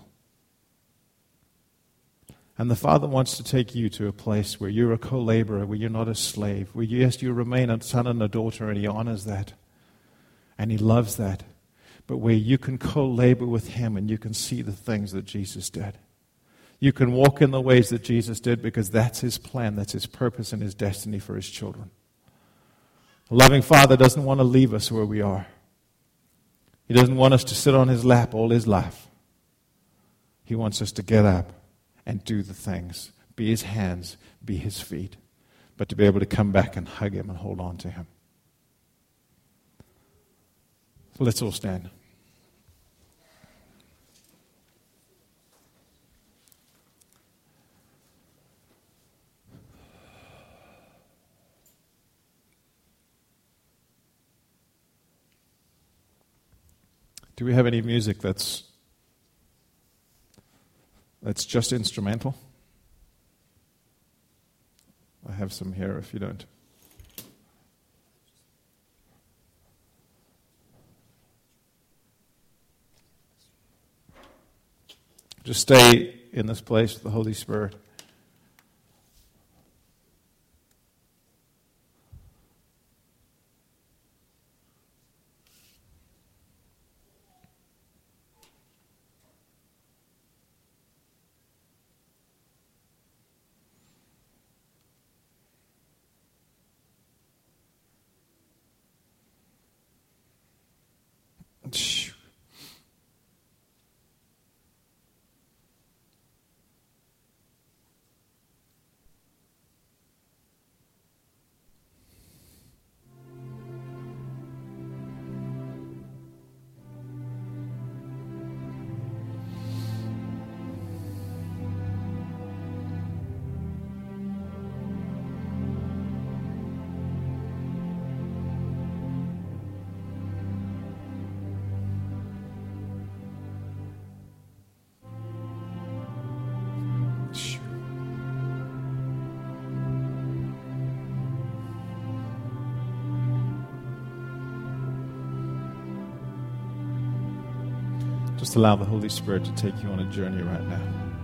And the Father wants to take you to a place where you're a co-laborer, where you're not a slave, where yes, you remain a son and a daughter, and he honors that. And he loves that. But where you can co-labor with him and you can see the things that Jesus did. You can walk in the ways that Jesus did because that's his plan, that's his purpose and his destiny for his children. A loving Father doesn't want to leave us where we are. He doesn't want us to sit on his lap all his life. He wants us to get up and do the things. Be his hands, be his feet. But to be able to come back and hug him and hold on to him. So let's all stand. Do we have any music that's That's just instrumental? I have some here if you don't. Just stay in this place with the Holy Spirit. Just allow the Holy Spirit to take you on a journey right now.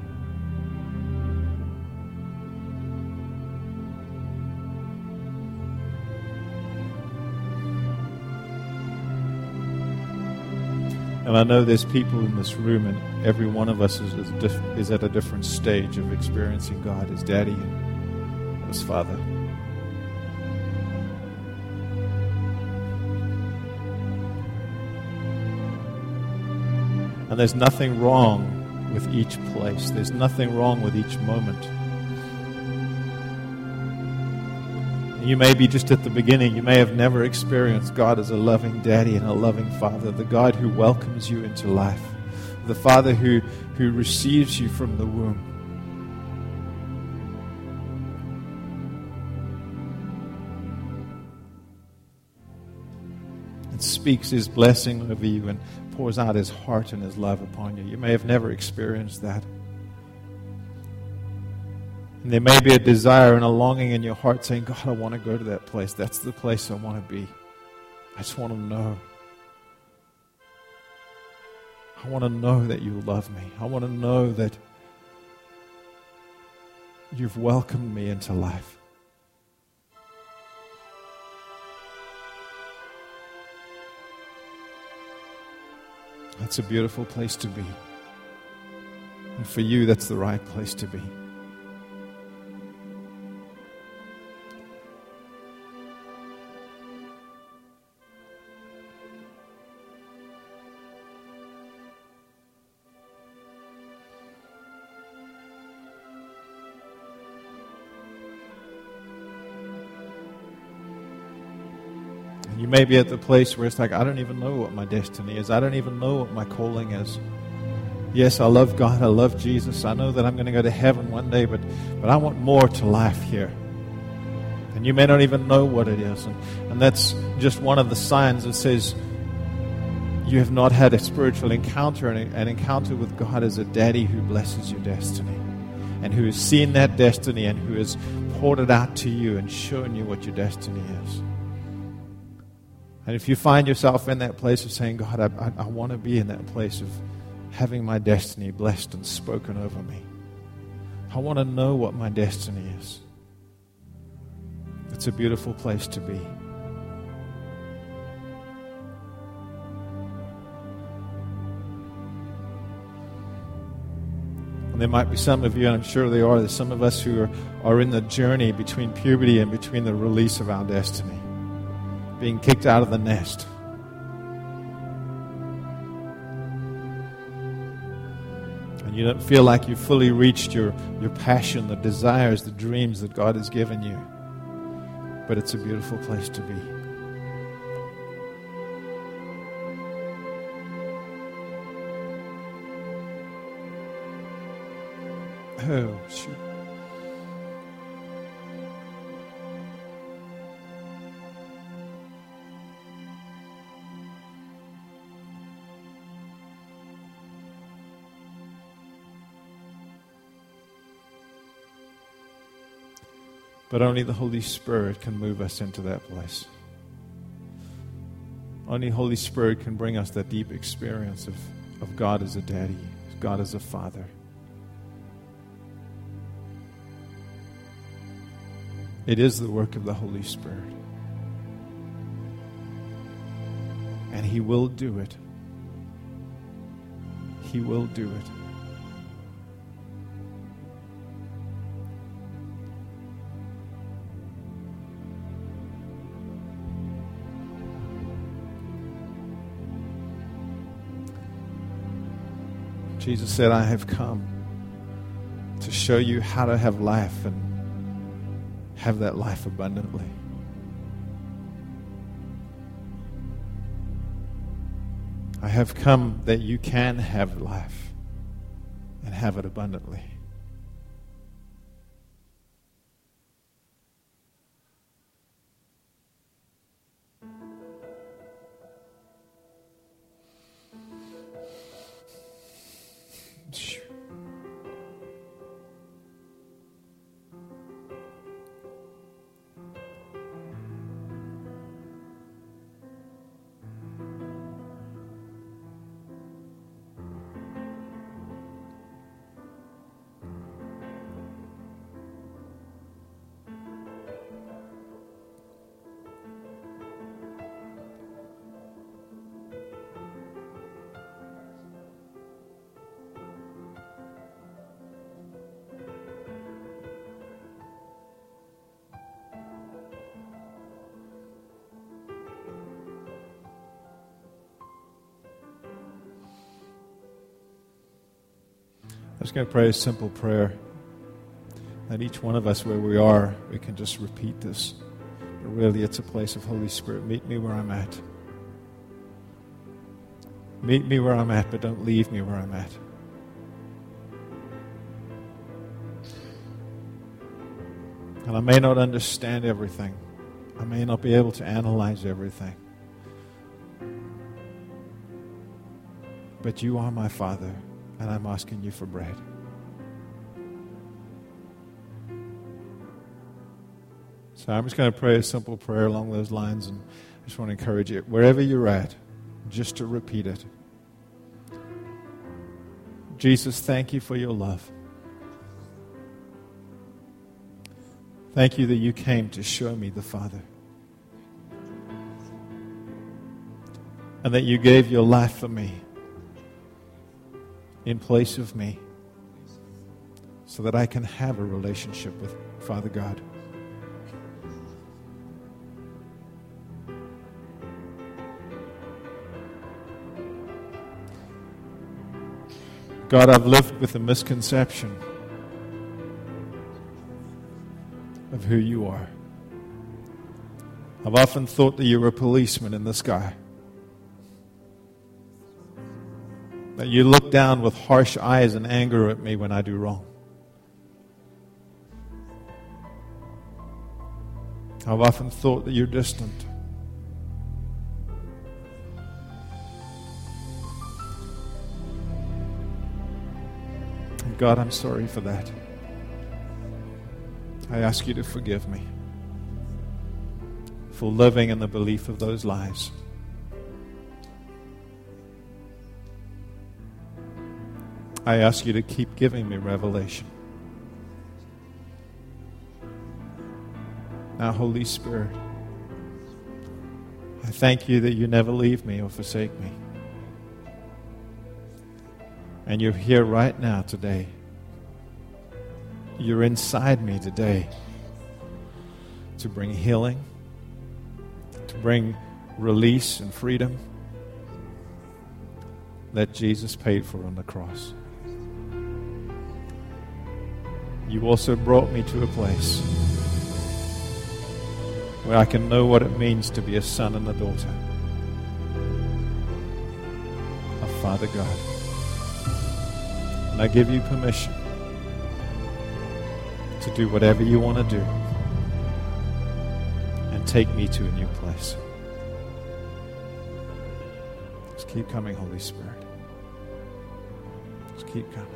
And I know there's people in this room, and every one of us is, is, diff- is at a different stage of experiencing God as Daddy and as Father. And there's nothing wrong with each place. There's nothing wrong with each moment. You may be just at the beginning. You may have never experienced God as a loving daddy and a loving father, the God who welcomes you into life, the Father who, who receives you from the womb. And speaks His blessing over you and pours out His heart and His love upon you. You may have never experienced that. And there may be a desire and a longing in your heart saying, God, I want to go to that place. That's the place I want to be. I just want to know. I want to know that you love me. I want to know that you've welcomed me into life. That's a beautiful place to be. And for you, that's the right place to be. You may be at the place where it's like, I don't even know what my destiny is. I don't even know what my calling is. Yes, I love God. I love Jesus. I know that I'm going to go to heaven one day, but, but I want more to life here. And you may not even know what it is. And, and that's just one of the signs that says you have not had a spiritual encounter, and an encounter with God as a daddy who blesses your destiny and who has seen that destiny and who has poured it out to you and shown you what your destiny is. And if you find yourself in that place of saying, God, I, I, I want to be in that place of having my destiny blessed and spoken over me. I want to know what my destiny is. It's a beautiful place to be. And there might be some of you, and I'm sure there are, there's some of us who are, are in the journey between puberty and between the release of our destiny. Being kicked out of the nest. And you don't feel like you've fully reached your, your passion, the desires, the dreams that God has given you. But it's a beautiful place to be. Oh, shoot. But only the Holy Spirit can move us into that place. Only Holy Spirit can bring us that deep experience of, of God as a daddy, God as a father. It is the work of the Holy Spirit. And He will do it. He will do it. Jesus said, I have come to show you how to have life and have that life abundantly. I have come that you can have life and have it abundantly. just going to pray a simple prayer. That each one of us, where we are, we can just repeat this. But really, it's a place of Holy Spirit. Meet me where I'm at. Meet me where I'm at, but don't leave me where I'm at. And I may not understand everything. I may not be able to analyze everything. But you are my Father, and I'm asking you for bread. So I'm just going to pray a simple prayer along those lines, and I just want to encourage you, wherever you're at, just to repeat it. Jesus, thank you for your love. Thank you that you came to show me the Father. And that you gave your life for me in place of me so that I can have a relationship with Father God. God, I've lived with a misconception of who you are. I've often thought that you're a policeman in the sky. That you look down with harsh eyes and anger at me when I do wrong. I've often thought that you're distant. And God, I'm sorry for that. I ask you to forgive me for living in the belief of those lies. I ask you to keep giving me revelation. Now, Holy Spirit, I thank you that you never leave me or forsake me. And you're here right now today. You're inside me today to bring healing, to bring release and freedom that Jesus paid for on the cross. You also brought me to a place where I can know what it means to be a son and a daughter of Father God. And I give you permission to do whatever you want to do and take me to a new place. Just keep coming, Holy Spirit. Just keep coming.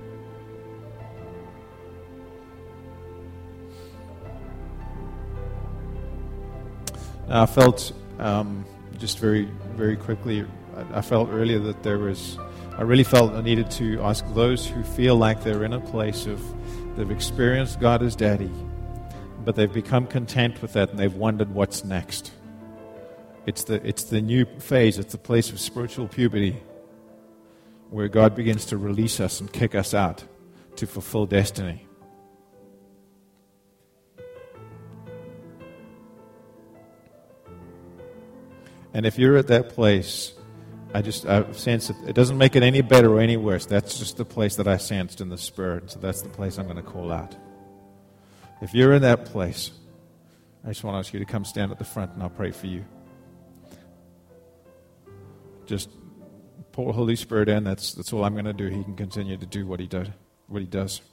Now, I felt um, just very, very quickly, I, I felt earlier that there was, I really felt I needed to ask those who feel like they're in a place of, they've experienced God as Daddy, but they've become content with that and they've wondered what's next. It's the, it's the new phase, it's the place of spiritual puberty where God begins to release us and kick us out to fulfill destiny. And if you're at that place, I just I sense it. It doesn't make it any better or any worse. That's just the place that I sensed in the Spirit. So that's the place I'm going to call out. If you're in that place, I just want to ask you to come stand at the front and I'll pray for you. Just pour Holy Spirit in. That's that's all I'm going to do. He can continue to do what he does. What he does.